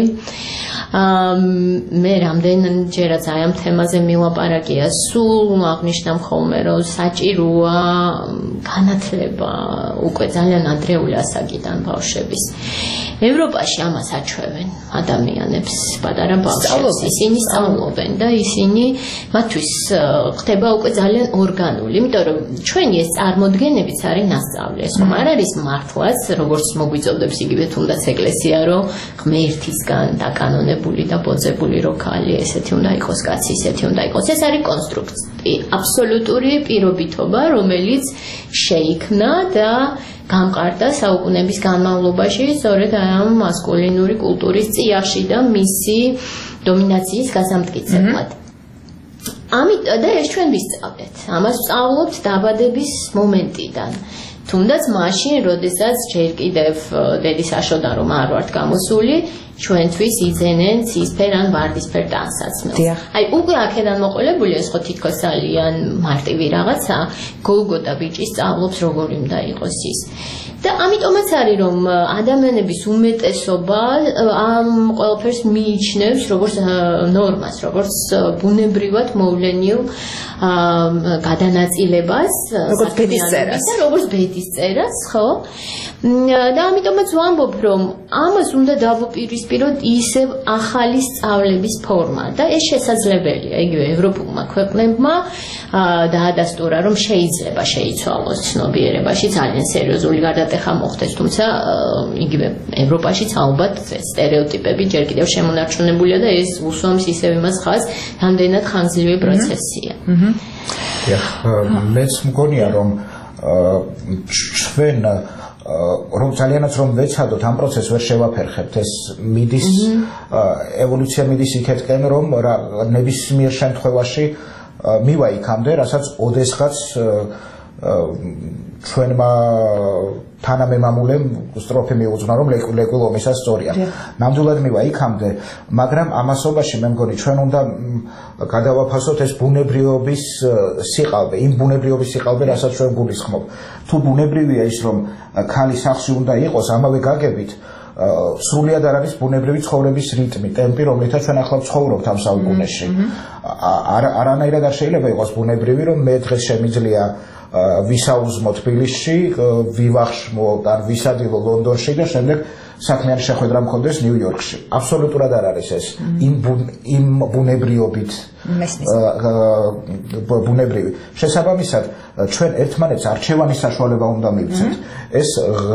მე რამდენჯერაც აი ამ თემაზე მილაპარაკია, სულ აღნიშნავ ხოლმე, რომ საჭიროა განათლება უკვე ძალიან ადრეული ასაკიდან ბავშვების. ევროპაში ამას აჩვევენ ადამიანებს, პატარა ბავშვებს, ისინი სწავლობენ და ისინი მათთვის ხდება უკვე ძალიან ორგანული, იმიტომ რომ ჩვენი ეს წარმოდგენებიც არის ნასწავლი, ეს ხომ არ არის მართლაც, როგორც მოგვიწოდებს იგივე თუნდაც ეკლესია, რომ ღმერთისგან დაკანონებული და ბოძებული რო ქალი, ესეთი უნდა იყოს კაცი, ესეთი უნდა იყოს. ეს არის კონსტრუქცია, აბსოლუტური პირობითობა, რომელიც შეიქმნა და გამყარდა საუკუნეების განმავლობაში, სწორედ ამ მასკულინური კულტურის წიაღში და მისი დომინაციის გასამტკიცებლად. ამიტომ და ეს ჩვენ ვისწავლეთ. ამას ვსწავლობთ დაბადების მომენტიდან. თუნდაც მაშინ, როდესაც ჯერ კიდევ დედის აშოდან რომ არ ვართ გამოსული, ჩვენთვის იძენენ ცისფერ ან ვარდისფერ ტანსაცმელს. აი, უკვე აქედან მოყოლებული ეს ხო თითქოს ძალიან მარტივი რაღაცა, გოლგოტა ბიჭი სწავლობს როგორი უნდა იყოს ის. და ამიტომაც არის რომ ადამიანების უმეტესობა ამ ყველაფერს მიიჩნევს როგორც ნორმას, როგორც ბუნებრივად მოვლენილ გადანაწილებას, როგორც ბედისწერას, როგორც ბედისწერას, ხო? და ამიტომაც ვამბობ, რომ ამას უნდა დავუპირისპიროთ ისევ ახალი სწავლების ფორმა და ეს შესაძლებელია, იგივე ევროპულმა ქვეყნებმა დაადასტურა, რომ შეიძლება შეიცვალოს ცნობიერებაში ძალიან სერიოზული გადატეხა მოხდეს, თუმცა იგივე ევროპაშიც ალბათ სტერეოტიპები ჯერ კიდევ შემონარჩუნებულია და ეს უსვამს ისევ იმას ხაზს, რამდენად ხანგრძლივი პროცესია. მეც მგონია, რომ ჩვენ რომ ძალიანაც რომ ვეცადოთ ამ პროცესს ვერ შევაფერხებთ, ეს მიდის ევოლუცია მიდის იქეთკენ, რომ ნებისმიერ შემთხვევაში მივა იქამდე, რასაც ოდესღაც ჩვენმა თანამემამულემ სტროფი მიუძღვნა, რომ ლეკვილ ომისა სწორია. ნამდვილად მივა იქამდე, მაგრამ ამასობაში მე მგონი ჩვენ უნდა გადავაფასოთ ეს ბუნებრიობის სიყალბე, იმ ბუნებრიობის სიყალბე, რასაც ჩვენ გულისხმობ. თუ ბუნებრივია ის, რომ ქალი სახლში უნდა იყოს, ამავე გაგებით სრულიად არ არის ბუნებრივი ცხოვრების რიტმი, ტემპი, რომლითაც ჩვენ ახლა ვცხოვრობთ ამ საუკუნეში. არანაირად არ შეიძლება იყოს ბუნებრივი, რომ მე დღეს შემიძლია ვისაუზმო თბილისში, ვივახშმო და ვისადილო ლონდონში და შემდეგ საქმიანი შეხვედრა მქონდეს ნიუ-იორკში. აბსოლუტურად არ არის ეს იმ იმ ბუნებრიობით ბუნებრივი. შესაბამისად, ჩვენ ერთმანეთს არჩევანის საშუალება უნდა მივცეთ. ეს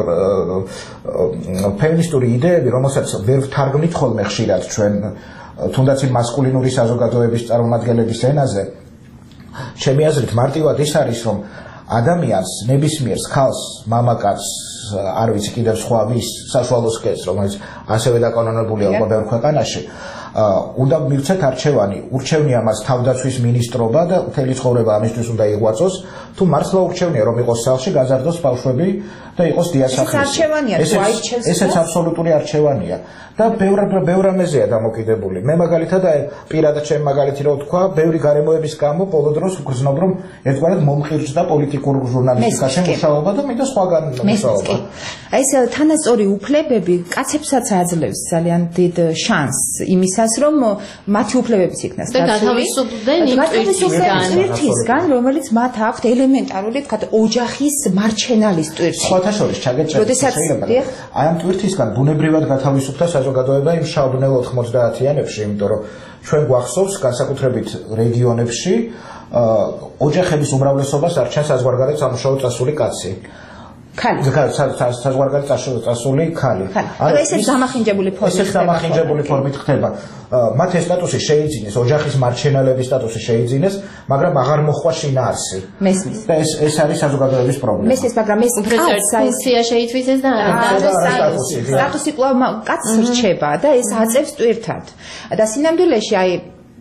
ფემინისტური იდეები, რომელსაც ვერ ვთარგმნით ხოლმე ხშირად ჩვენ თუნდაც იმ მასკულინური საზოგადოების წარმომადგენლების ენაზე, ჩემი აზრით მარტივად ის არის, რომ ადამიანს ნებისმიერ ხალხს, მამაკაცს, არ ვიცი კიდევ სხვა ვის საშუალო სქესს, რომელიც ასევე დაკანონებულია უკვე ბევრ ქვეყანაში, უნდა მივცეთ არჩევანი, ურჩევნია მას თავდაცვის მინისტრობა და მთელი ცხოვრება ამისთვის უნდა იღვაწოს, თუ მართლა ურჩევნია რომ იყოს სახლში, გაზარდოს ბავშვები და იყოს დიასახლისი. ესეც აბსოლუტური არჩევანია და ბევრ ბევრ ამეზეა დამოკიდებული. მე მაგალითად პირადად ჩემ მაგალითი რო თქვა, ბევრი გარემოების გამო ბოლო დროს ვგრძნობ, რომ ერთგვარად მომყირჭდა პოლიტიკურ ჟურნალისტიკაში მუშაობა და მინდა სხვაგან მუშაობა. აი ეს თანასწორი უფლებები კაცებსაც აძლევს ძალიან დიდ შანსს იმისას, რომ მათი უფლებებიც იქნას გათავისუფლდნენ ტვირთისგან, რომელიც მათ აქვთ ელემენტარული, თქვათ, ოჯახის მარჩენალის ტვირთი. სხვათა შორის ჩაგეჭრა შეიძლება. აი ამ ტვირთისგან ბუნებრივად გათავისუფლდა საზოგადოება იმ შავ-ბნელ ოთხმოცდაათიანებში, იმიტომ რომ ჩვენ გვახსოვს განსაკუთრებით რეგიონებში ოჯახების უმრავლესობას არჩევს საზღვარგარეთ სამუშაო წასული კაცი. ქალი. საზღვარგარეთ წასული ქალი. ანუ ესეც დამახინჯებული ფორმით ხდება. ესეც დამახინჯებული ფორმით ხდება. მათ ეს სტატუსი შეიძინეს, ოჯახის მარჩენალების სტატუსი შეიძინეს, მაგრამ აღარ მოხვა შინაარსი. მესმის. და ეს ეს არის საზოგადოების პრობლემა. მესმის, მაგრამ ეს ფუნქცია შეითვისეს და სტატუსი კვლავ კაცს რჩება და ეს აწევს ტვირთად. და სინამდვილეში აი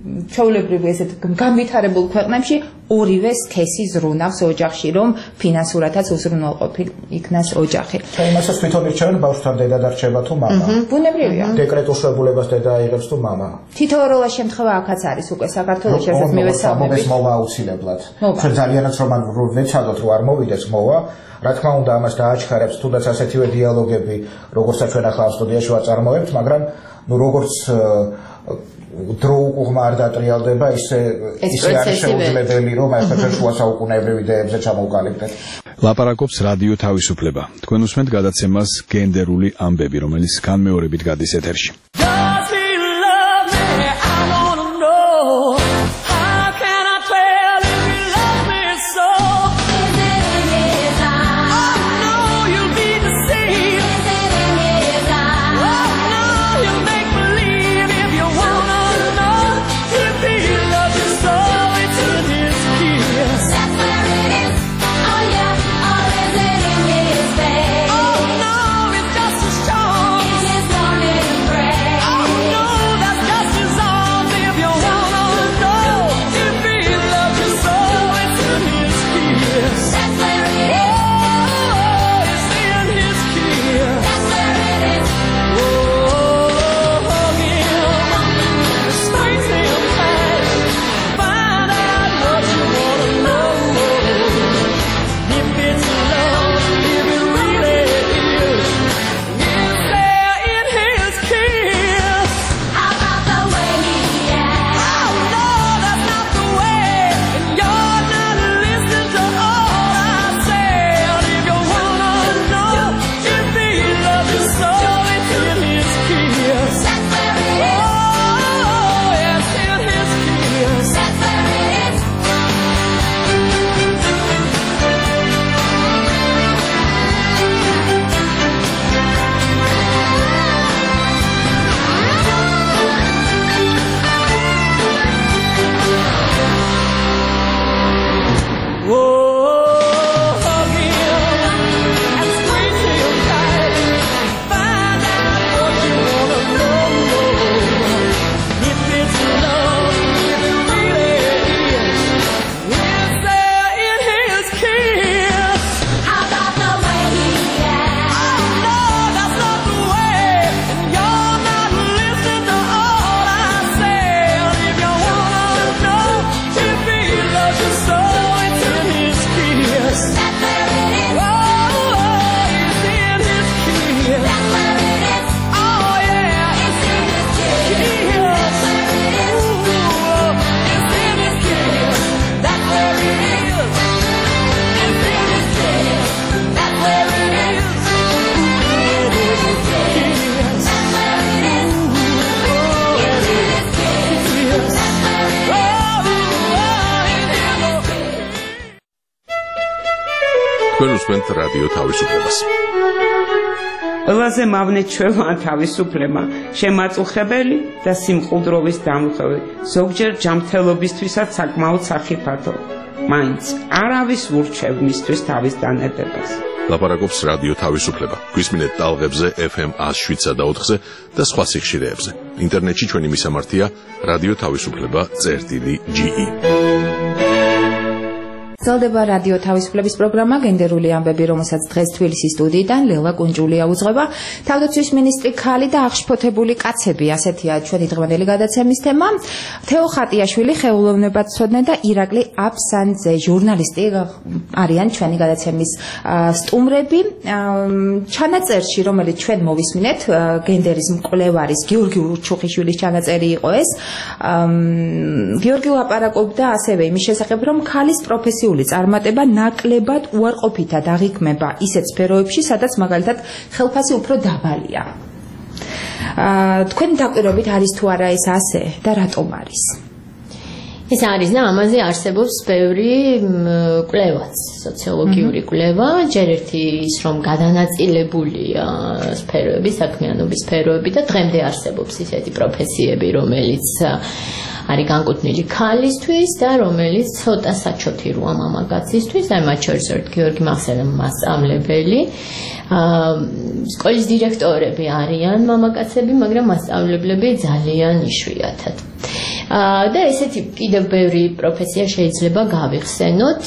ჩვეულებრივ ესეთ განვითარებულ ქვეყნებში ორივე სქესი ზრუნავს ოჯახში, რომ ფინანსურადაც უზრუნველყოფილ იქნას ოჯახი. იმასაც თვითონ ირჩევენ ბავშვთან დედა დარჩება თუ მამა. ბუნებრივია. დეკრეტულ შვილებას დედა აიღებს თუ მამა. თითოეულ შემთხვევა აქაც არის უკვე საქართველოში, რასაც მივესალმები. ეს მოვა აუცილებლად. ჩვენ ძალიანაც რომ ვეცადოთ რომ არ მოვიდეს მოვა, რა თქმა უნდა ამას დააჩქარებს თუნდაც ასეთივე დიალოგები, როგორცაც ჩვენ ახლა სტუდიაში ვაწარმოებთ, მაგრამ ნუ როგორც დრო უკუღმა არ დატრიალდება, ისე ისე არის შეუძლებელი, რომ ახლა ჩვენ შუა საუკუნეებრივ იდეებზე ჩამოვყალიბდეთ. ლაპარაკობს რადიო თავისუფლება. თქვენ უსმენთ გადაცემას გენდერული ამბები, რომელიც განმეორებით გადის ეთერში. თქვენ უსმენთ რადიო თავისუფლებას. ყველაზე მავნეჩველოა თავისუფლება, შემაწუხებელი და სიმყუდროვის დამხევი, ზოგჯერ ჯანმრთელობისთვისაც საკმაოდ სახიფათო. მაინც არავის ურჩევ მისთვის თავის დანებებას. ლაპარაკობს რადიო თავისუფლება. გვისმინეთ ტალღებზე ეფ ემ ათს შვიდსა და ოთხზე და სხვა სიხშირეებზე. ინტერნეტში ჩვენი მისამართია რადიო თავისუფლება წერტილი ჯი ი. გრძელდება რადიო თავისუფლების პროგრამა გენდერული ამბები, რომელსაც დღეს თბილისის სტუდიიდან ლელა კუნჯულია უძღვება. თავდაცვის მინისტრი ქალი და აღშფოთებული კაცები, ასეთია ჩვენი დღევანდელი გადაცემის თემა. თეო ხატიაშვილი, ხელოვნებაცოდნე და ირაკლი აფსანძე, ჟურნალისტი არიან ჩვენი გადაცემის სტუმრები. ჩანაწერში, რომელიც ჩვენ მოვისმინეთ, გენდერის მკვლევარის გიორგი ურჩუხიშვილის ჩანაწერი იყო ეს. გიორგი ლაპარაკობდა ასევე იმის შესახებ, რომ ქალის პროფესიული წარმატება ნაკლებად უარყოფითად აღიქმება ისეთ სფეროებში, სადაც მაგალითად ხელფასი უფრო დაბალია. თქვენი დაკვირვებით არის თუ არა ეს ასე და რატომ არის? ეს არის და ამაზე არსებობს ბევრი კვლევაც, სოციოლოგიური კვლევა, ჯერ ერთი ის რომ გადანაწილებულია სფეროები, საქმიანობის სფეროები და დღემდე არსებობს ისეთი პროფესიები, რომელიც არის განკუთვნილი ქალისთვის და რომელიც ცოტა საჩოთი როა მამაკაცისთვის, აი მათ შორის გიორგი მახსენებელია მასწავლებელი, სკოლის დირექტორები არიან მამაკაცები, მაგრამ მასწავლებლები ძალიან იშვიათად. და ესეთი კიდევ ბევრი პროფესია შეიძლება გავიხსენოთ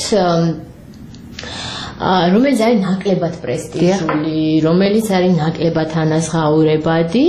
რომელიც არის ნაკლებად პრესტიჟული, რომელიც არის ნაკლებად ანაზღაურებადი.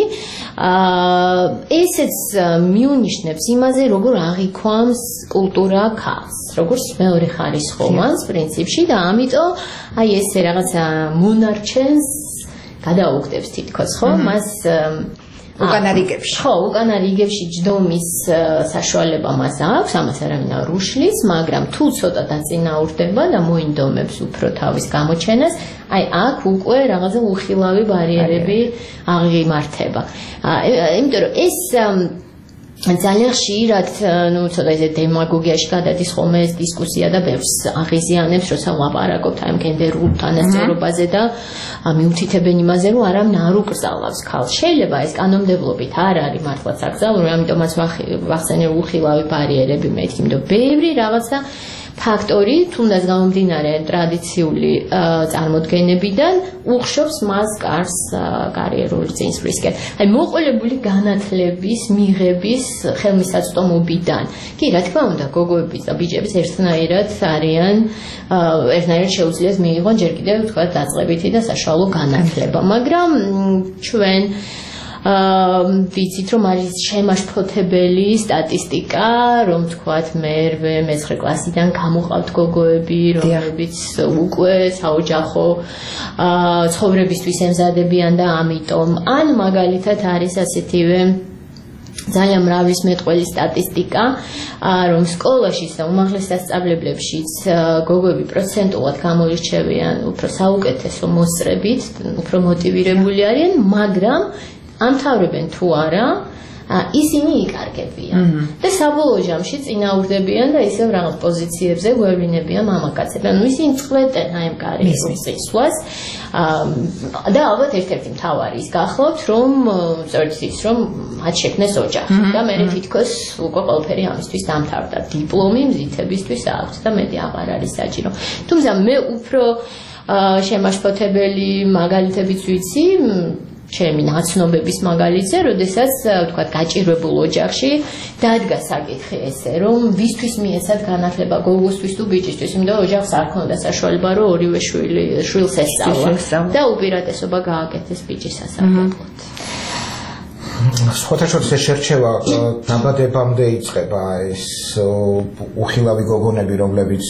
ესეც მიუნიშნებს იმაზე, როგორ აღიქვამს კულტურა ქალს, როგორც მეორე ხარისხოვანს პრინციპში და ამიტომ აი ესე რაღაცა მონარჩენს გადაუგდებს თითქოს, ხო? მას უკანა რიგებში. ხო, უკანა რიგებში ჯდომის საშუალება მას აქვს, ამას არავინ არ უშლის, მაგრამ თუ ცოტა დაწინაურდება და მოინდომებს უფრო თავის გამოჩენას, აი აქ უკვე რაღაცა უხილავი ბარიერები აღიმართება. იმიტომ რომ ეს ძალიან ხშირად, ну, ცოტა ისე დემაგოგიაში გადადის ხოლმე ეს დისკუსია და ბევრს აღიზიანებს, როცა ვლაპარაკობთ ამ გენდერულ თანასწორობაზე და მიუთითებენ იმაზე, რომ არავინ არ უკრძალავს ქალს. შეიძლება ეს კანონმდებლობით არ არის მართლაც აკრძალული, ამიტომაც ვახსენე უხილავი ბარიერები მეთქი, იმიტომ ბევრი რაღაცა ფაქტორი, თუნდაც გამომდინარე ტრადიციული წარმოდგენებიდან, უხშობს მას კარს კარიერული წინსვლისკენ. აი მოყოლებული განათლების, მიღების ხელმისაწვდომობიდან. კი, რა თქმა უნდა, გოგოების და ბიჭების ერთნაირად არიან, ერთნაირად შეუძლიათ მიიღონ ჯერ კიდევ თქვა დაწყებითი და საშუალო განათლება, მაგრამ ჩვენ ვიცით, რომ არის შემაშფოთებელი სტატისტიკა, რომ თქვათ მერვე, მეცხრე კლასიდან გამოყავთ გოგოები, რომლებიც უკვე საოჯახო ცხოვრებისთვის ემზადებიან და ამიტომ ან მაგალითად არის ასეთივე ძალიან მრავლის მეტყველი სტატისტიკა, რომ სკოლაშიც და უმაღლეს სასწავლებლებშიც გოგოები პროცენტულად გამოირჩევიან უფრო საუკეთესო მოსწრებით, უფრო მოტივირებული არიან, მაგრამ ამთავრებენ თუ არა, ისინი იკარგებიან და საბოლოო ჯამში წინაურდებიან და ისევ რაღაც პოზიციებზე გვევლინებიან მამაკაცები. ანუ ისინი წყვეტენ აი ამ კარიერულ წინსვლას და ალბათ ერთ-ერთი მთავარი ის გახლავთ, რომ სწორედ ის, რომ მათ შექმნეს ოჯახი და მე თითქოს უკვე ყველაფერი ამისთვის დამთავრდა. დიპლომი მზითებისთვის აქვს და მეტი აღარ არის საჭირო. თუმცა მე უფრო შემაშფოთებელი მაგალითებიც ვიცი, ჩემი ნაცნობების მაგალითზე, როდესაც თქვათ გაჭირვებულ ოჯახში დადგა საკითხი ესე, რომ ვისთვის მიეცათ განათლება გოგოსთვის თუ ბიჭისთვის, იმიტომ ოჯახს არ ქონდა საშუალება, რომ ორივე შვილი შვილს ესწავლა და უპირატესობა გააკეთეს ბიჭის სასარგებლოდ. სხვათა შორის შერჩევა დაბადებამდე იწყება ეს უხილავი გოგონები, რომლებიც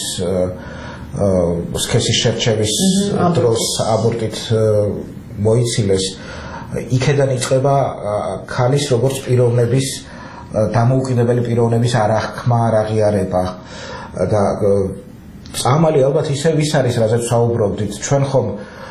სქესის შერჩევის დროს აბორტით მოიცილეს. იქედან იწყება ქალის როგორც პიროვნების დამოუკიდებელი პიროვნების არახმა, არაღიარება და წამალი ალბათ ისე ვის არის, რაზეც საუბრობდით, ჩვენ ხომ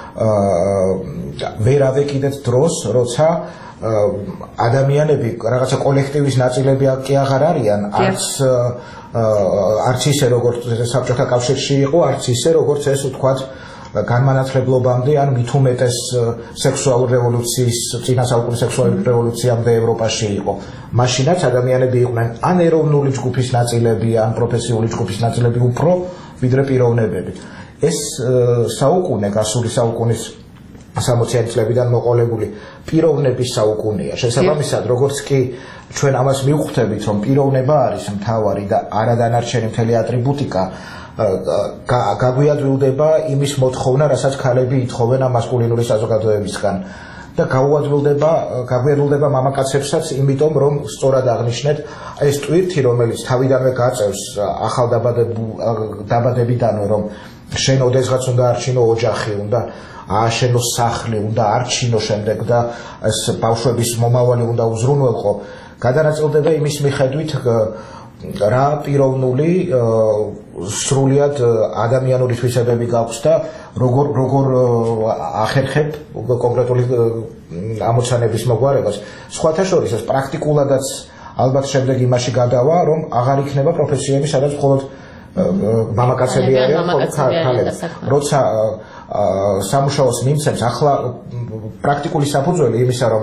ვერ ავეკიდეთ დროს, როცა ადამიანები რაღაცა კოლექტივის ნაწილები კი აღარ არიან, არც არც ისე როგორც საბჭოთა კავშირში იყო, არც ისე როგორც ეს ვთქვათ განმანათლებლობამდე ან მით უმეტეს სექსუალური რევოლუციის, წინა საუკუნის სექსუალური რევოლუციამდე ევროპაში იყო. მაშინაც ადამიანები იყვნენ ან ეროვნული ჯგუფის ნაწილები, ან პროფესიული ჯგუფის ნაწილები უფრო, ვიდრე პიროვნებები. ეს საუკუნე, გასული საუკუნის სამოციანი წლებიდან მოყოლებული პიროვნების საუკუნეა. შესაბამისად, როგორც კი ჩვენ ამას მივხვდებით, რომ პიროვნება არის მთავარი და არადანარჩენი მთელი ატრიბუტიკა, გაგვიადვილდება იმის მოთხოვნა, რასაც ქალები ითხოვენ ამ მასკულინური საზოგადოებისგან და გაუადვილდება, გაგვიადვილდება მამაკაცებსაც, იმიტომ რომ სწორად აღნიშნეთ, ეს ტვირთი, რომელიც თავიდანვე გაწევს ახალ დაბადებიდანვე, რომ შენ ოდესღაც უნდა არჩინო ოჯახი, უნდა ააშენო სახლი, უნდა არჩინო შემდეგ და ეს ბავშვების მომავალი უნდა უზრუნველყო, გადანაწილდება იმის მიხედვით რა პიროვნული სრულიად ადამიანური თვისებები გაქვს და როგორ როგორ ახერხებ კონკრეტული ამოცანების მოგვარებას. სხვათა შორის ეს პრაქტიკულადაც ალბათ შემდეგ იმაში გადავა, რომ აღარ იქნება პროფესიები, სადაც მხოლოდ მამაკაცები არიან, მხოლოდ ქალები. როცა სამუშაოს მიმცემს, ახლა პრაქტიკული საფუძველი იმისა, რომ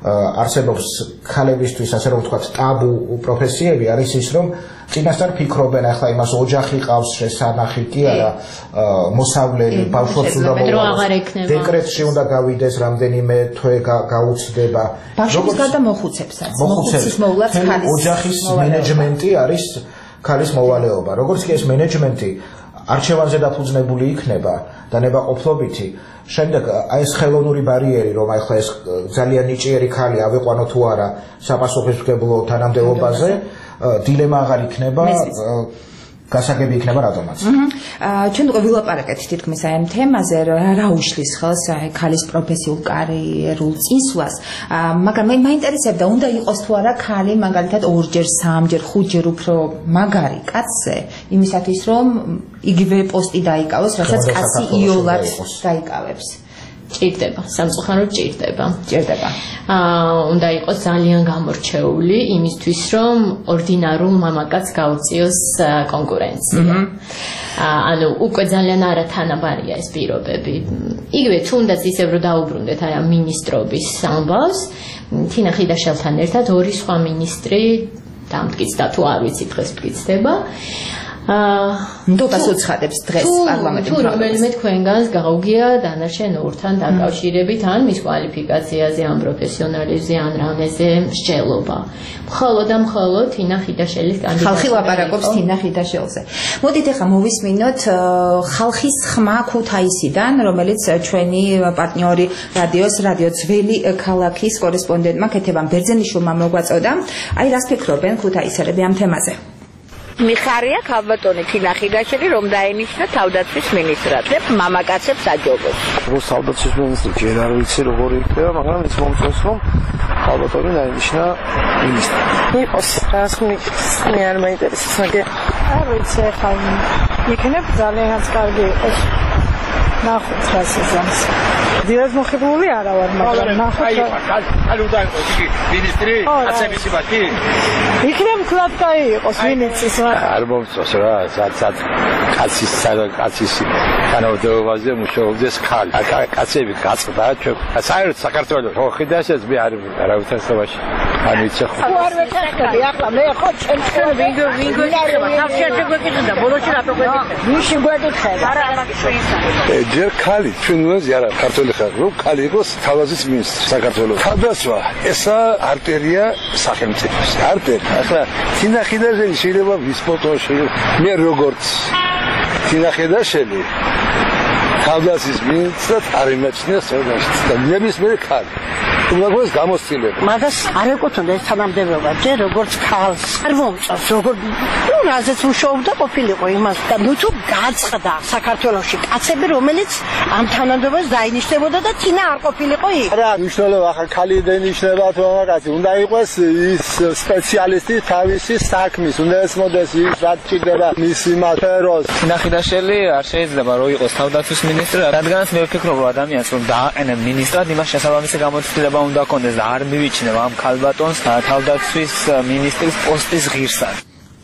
არსებობს ქალებისთვის ასე რომ ვთქვათ ტაბუ პროფესიები არის ის რომ წინასწარ ფიქრობენ ახლა იმას ოჯახი ყავს შესანახი კი არა მოსავლელი ბავშვებს უნდა მოვა დეკრეტში უნდა გავიდეს რამდენიმე თვე გაუცდება ბავშვების გარდა მოხუცებსაც მოხუცის მოვლაც ქალის ოჯახის მენეჯმენტი არის ქალის მოვალეობა როგორც კი ეს მენეჯმენტი არჩევანზე დაფუძნებული იქნება და ნებაყოფლობითი შემდეგ აი ეს ხელოვნური ბარიერი რომ ახლა ეს ძალიან ნიჭიერი ქალი ავიყვანო თუ არა საპასუხისმგებლო თანამდებობაზე დილემა აღარ იქნება გასაგები იქნება რატომაც ჩვენ უკვე ვილაპარაკეთ თითქმის აი ამ თემაზე რა უშლის ხელს აი ქალის პროფესიულ კარიერულ წინსვლას მაგრამ მე მაინტერესებდა უნდა იყოს თუ არა ქალი მაგალითად ორჯერ სამჯერ ხუთჯერ უფრო მაგარი კაცზე იმისათვის რომ იგივე პოსტი დაიკავოს რასაც კაცი იოლად დაიკავებს ჭირდება, სამწუხაროდ ჭირდება. ჭირდება. აა უნდა იყოს ძალიან გამორჩეული იმისთვის, რომ ორდინარულ მამაკაც გაუწიოს კონკურენცია. აა ანუ უკვე ძალიან არათანაბარია ეს პირობები. იგივე თუნდაც ისევ რომ დაუბრუნდეთ აი ამ მინისტრობის ამბავს, თინა ხიდაშელთან ერთად ორი სხვა მინისტრი დამტკიცდა თუ არ ვიცი დღეს მტკიცდება. აა ნდობას უცხადებს დღეს პარლამენტში. თუ რომელიმე თქვენგანს გაუგია დანარჩენ ორთან დაკავშირებით ან მის კვალიფიკაციაზე, ან პროფესიონალიზმზე, ან რამეზე მსჯელობა. მხოლოდ და მხოლოდ თინა ხიდაშელის კანდიდატურა. ხალხი ლაპარაკობს თინა ხიდაშელზე. მოდით ახლა მოვისმინოთ ხალხის ხმა ქუთაისიდან, რომელიც ჩვენი პარტნიორი რადიოს რადიო ძველი ქალაქის კორესპონდენტმა ქეთევან ბერძენიშვილმა მოგვაწოდა. აი რას ფიქრობენ ქუთაისელები ამ თემაზე? მიხარია ქალბატონი თინა ხიდაშელი რომ დაენიშნა თავდაცვის მინისტრად მამაკაცებს აჯობოს. როგორც თავდაცვის მინისტრი ჯერ არ ვიცი როგორი იქნება, მაგრამ ის მომწონს რომ ქალბატონი დაენიშნა მინისტრად. იყოს რას მიქს მე არ მაინტერესებს მაგრამ არ ვიცი ხა იქნებ ძალიან კარგი იყოს. ნახოთ რა სეზონს. დიას მოხებული არა ვარ მაგრამ ნახოთ. აი ხალ უნდა იყოს იგი მინისტრი, აცების იმათი. იქნებ კლად კაი იყოს მინისტრის რა. არ მომწონს რა, სადაც კაცის კაცის თანამდებობაზე მუშაობდეს ხალ. კაცები გაწყდა ჩვენ. საერთოდ საქართველოს ხიდაშეს მე არ არ უთესობაში. არ ვიცი ხო. არ ვეცახები ახლა მე ხო ჩემ ჩვენ ვინგო ვინგო იქნება. თავშეზე გვეკითხა ბოლოში რატო გვეკითხა. ვიში გვეკითხა. არა არა შეიძლება. ჯერ ქალი ჩვენ უაზი არა ქართული ხალხი რომ ქალი იყოს თავდაცვის მინისტრი საქართველოს თავდაცვა ესა არტერია სახელმწიფოს არტერი ახლა თინა ხიდაშელი შეიძლება ვისპორტოში მე როგორც თინა ხიდაშელი თავდაცვის მინისტრად არ იმეჩნია სერვაში და ნებისმიერი ქალი უბრალოდ გამოცდილება მაგას არ ეკუთვნოდა ეს თანამდებობა ჯერ როგორც ქალს არ მომწონს როგორ ნუ რაზეც მუშაობდა ყოფილიყო იმას და ნუ თუ გაწყდა საქართველოში კაცები რომელიც ამ თანამდებობას დაინიშნებოდა და თინა არ ყოფილიყო იქ რა მნიშვნელობა ახლა ქალი დაინიშნება თუ მამაკაცი უნდა იყოს ის სპეციალისტი თავისი საქმის უნდა ესმოდეს ის რაც ჭირდება მისი მათეროს თინა ხიდაშელი არ შეიძლება რომ იყოს თავდაცვის მინისტრი რადგანაც მე ვფიქრობ რომ ადამიანს რომ დააყენებ მინისტრად იმას შესაბამისი გამოცდილება უნდა კონდეს და არ მივიჩნევ ამ ქალბატონს თავდაცვის მინისტრის პოსტის ღირსად.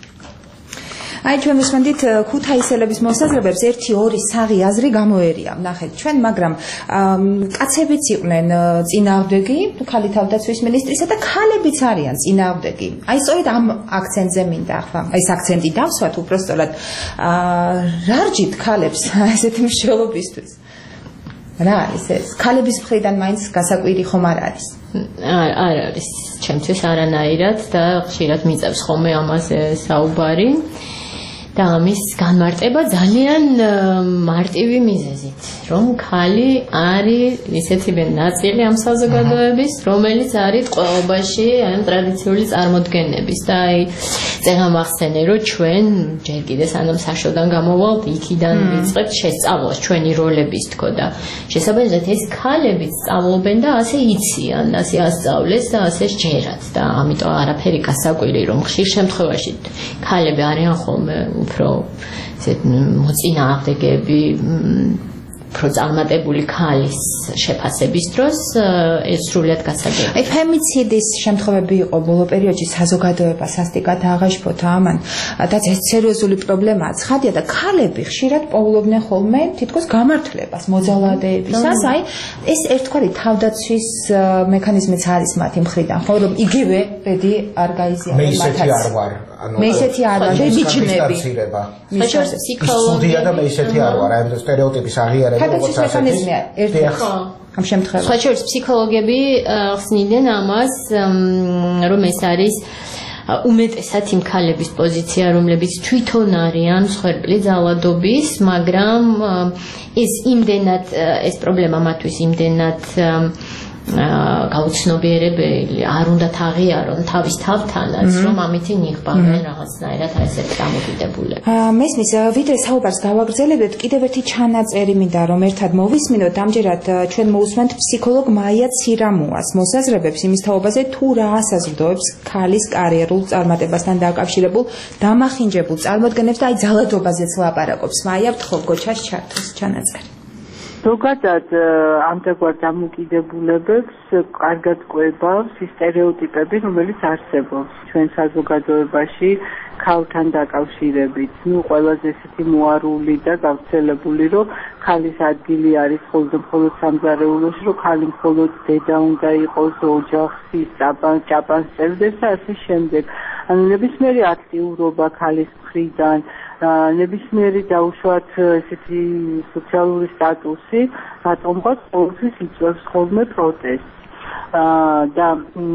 აი ჩვენ ვისმენთ ქუთაისელების მოსაზრებებს ერთი ორი საღი აზრი გამოერია. ნახეთ ჩვენ მაგრამ კაცებიც იყვნენ წინააღმდეგი ქალი თავდაცვის მინისტრისა და ქალებიც არიან წინააღმდეგი. აი სწორედ ამ აქცენტზე მინდა ახლა ეს აქცენტი დავსვათ უბრალოდ რა რჯით ქალებს ესეთი მსჯელობისთვის. რა არის ეს? ქალების მხრიდან მაინც გასაკვირი ხომ არ არის? არ არ არის. ჩემთვის არანაირად და ხშირად მიწევს ხოლმე ამაზე საუბარი. და ამის განმარტება ძალიან მარტივი მიზეზით, რომ ქალი არის ისეთი ნაწილი ამ საზოგადოების, რომელიც არის ტყვეობაში ამ ტრადიციული წარმოდგენების და აი წერა მახსენე, რომ ჩვენ ჯერ კიდე სანამ საშოდან გამოვალთ, იქიდან ვიწყებთ შესწავლას ჩვენი როლების თქო და შესაბამისად ეს ქალებიც სწავლობენ და ასე იციან, ასე ასწავლეს და ასე სჯერათ და ამიტომ არაფერი გასაკვირი რომ ხშირ შემთხვევაში ქალები არიან ხოლმე უფრო ესეთ მოწინააღმდეგეები უფრო წარმატებული ქალის შეფასების დროს ეს სრულიად გასაგებია. აი ფემიციდის შემთხვევები იყო ბოლო პერიოდში საზოგადოება სასტიკად აღაშფოთა ამან და ეს სერიოზული პრობლემაა. ცხადია და ქალები ხშირად პოულობდნენ ხოლმე თითქოს გამართლებას მოძალადეებისას. აი ეს ერთგვარი თავდაცვის მექანიზმიც არის მათი მხრიდან, ხო რომ იგივე ბედი არ გაიზიაროს მათაც. მე ისეთი არ ვარ. მე ისეთი არ ვარ, ბიჭნები. ფსიქოლოგია და მე ისეთი არ ვარ, აი სტერეოტიპის აღიარება როგორც მექანიზმია ერთი ამ შემთხვევაში. სხვა შორის ფსიქოლოგები ხსნიდნენ ამას, რომ ეს არის უმეტესად იმ ქალების პოზიცია, რომლებიც თვითონ არიან მსხვერპლი ძალადობის, მაგრამ ეს იმდენად ეს პრობლემა მათთვის იმდენად გაუცნობიერებელი არ უნდა აღიარონ თავის თავთანაც, რომ ამითი ნიღბავენ რაღაცნაირად ესეთ დამოკიდებულება. მესმის, ვიდრე საუბარს გავაგრძელებთ, კიდევ ერთი ჩანაწერი მინდა რომ ერთად მოვისმინოთ. ამჯერად ჩვენ მოусმენთ ფსიქოლოგ მაია ცირამუას მოსაზრებებს იმის თაობაზე, თუ რა ასაზრდოებს ქალის კარიერულ წარმატებასთან დაკავშირებულ დამახინჯებულ წარმოდგენებს და აი ძალადობაზეც ლაპარაკობს. მაია, ვთხოვ გოჩას ჩართოს ჩანაწერი. ზოგადად ამდაგვარ დამოკიდებულებებს კარგად ყვებავს სტერეოტიპები, რომელიც არსებობს ჩვენ საზოგადოებაში ქალთან დაკავშირებით. ნუ ყველაზე ესეთი მოარული და გავრცელებული, რომ ქალის ადგილი არის მხოლოდ სამზარეულოში, რომ ქალი მხოლოდ დედა უნდა იყოს, ოჯახის ჭაპანს წერდეს და ასე შემდეგ. ანუ ნებისმიერი აქტიურობა ქალის მხრიდან, ნებისმიერი დაუშვათ ესეთი სოციალური სტატუსი, რატომღაც ყოველთვის იწვევს ხოლმე პროტესტს. და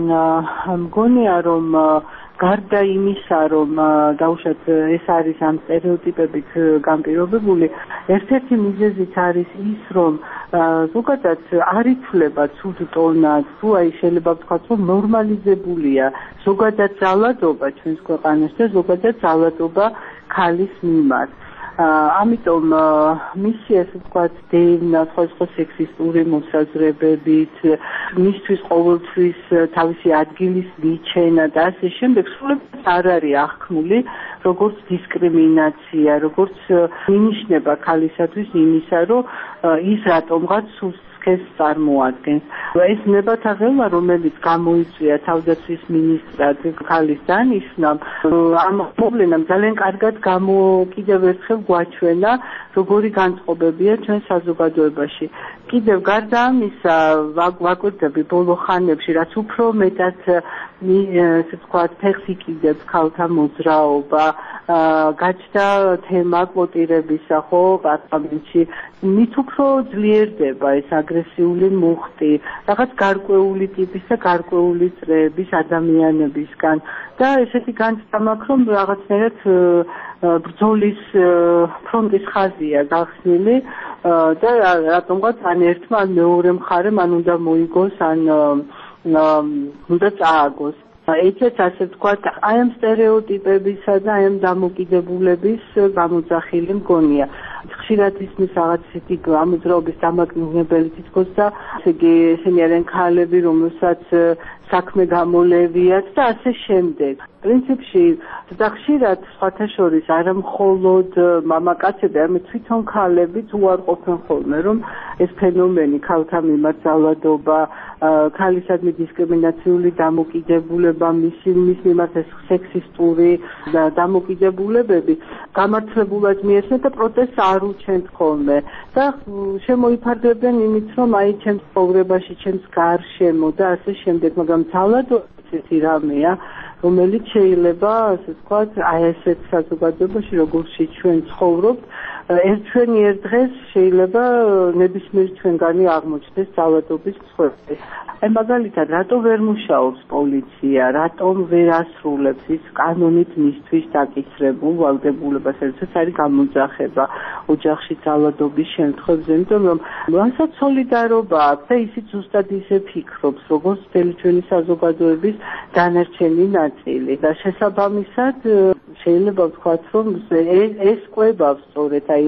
მგონია რომ გარდა იმისა, რომ დაუშვათ ეს არის ამ სტერეოტიპებით განპირობებული, ერთ-ერთი მიზეზიც არის ის, რომ ზოგადად არ ითვლება ცუდ ტონად, თუ აი შეიძლება ვთქვათ, რომ ნორმალიზებულია ზოგადად ძალადობა ჩვენს ქვეყანაში და ზოგადად ძალადობა ქალის მიმართ. ამიტომ მისი ესე ვთქვათ დევნა სხვადასხვა სექსისტური მოსაზრებებით, მისთვის ყოველთვის თავისი ადგილის მიჩენა და ასე შემდეგ სრულიად არ არის აღქმული როგორც დისკრიმინაცია, როგორც მინიშნება ქალისათვის იმისა, რომ ის რატომღაც სქესს წარმოადგენს. ეს ნებათაღელვა, რომელიც გამოიწვია თავდაცვის მინისტრად ქალის დანიშვნამ, ამ პრობლემამ ძალიან კარგად გამო კიდევ ერთხელ გვაჩვენა, როგორი განწყობებია ჩვენ საზოგადოებაში. კიდევ გარდა ამისა, ვაკვირდები ბოლო ხანებში, რაც უფრო მეტად ესე ვთქვათ, ფეხს იკიდებს ქალთა მოძრაობა, გაჩნდა თემა კვოტირებისა, ხო, პარლამენტში, მით უფრო ძლიერდება ეს აგრესიული მუხტი, რაღაც გარკვეული ტიპის და გარკვეული წრეების ადამიანებისგან და ესეთი განცდა მაქვს, რომ რაღაცნაირად ბრძოლის ფრონტის ხაზია გახსნილი და რატომღაც ან ერთმა ან მეორე მხარემ ან უნდა მოიგოს, ან უნდა წააგოს. ეცეც ასე ვთქვათ, აი ამ სტერეოტიპებისა და აი ამ დამოკიდებულების გამოძახილი მგონია. ხშირად ისმის რაღაც ისეთი გამოძრაობის დამაკნინებელი თითქოს და ესე იგი ესენი არიან ქალები, რომელსაც საქმე გამოლევიათ და ასე შემდეგ. პრინციპში და ხშირად სხვათა შორის არა მხოლოდ მამაკაცები, არამედ თვითონ ქალებიც უარყოფენ ხოლმე, რომ ეს ფენომენი ქალთა მიმართ ძალადობა, ქალისადმი დისკრიმინაციული დამოკიდებულება, მისი მის მიმართ ეს სექსისტური დამოკიდებულებები გამართლებულად მიეცნეთ და პროტესტს არ უჩენთ ხოლმე და შემოიფარგლებიან იმით, რომ აი ჩემს ცხოვრებაში, ჩემს გარშემო და ასე შემდეგ, მაგრამ ძალადობა ესეთი რამეა, რომელიც შეიძლება, ასე ვთქვათ, აი ესეთ საზოგადოებაში, როგორში ჩვენ ცხოვრობთ, ჩვენ ერთ დღეს შეიძლება ნებისმიერ ჩვენგანი აღმოჩნდეს ძალადობის მსხვერპლი. აი მაგალითად, რატო ვერ მუშაობს პოლიცია, რატომ ვერ ასრულებს ის კანონით მისთვის დაკისრებულ ვალდებულებას, რაც არის გამოძახება ოჯახში ძალადობის შემთხვევებზე, იმიტომ რომ რასაც სოლიდარობა აქვს და ისიც ზუსტად ისე ფიქრობს, როგორც მთელი ჩვენი საზოგადოების დანარჩენი ნაწილი და შესაბამისად შეიძლება ვთქვათ, რომ ეს ყვებავს სწორედ აი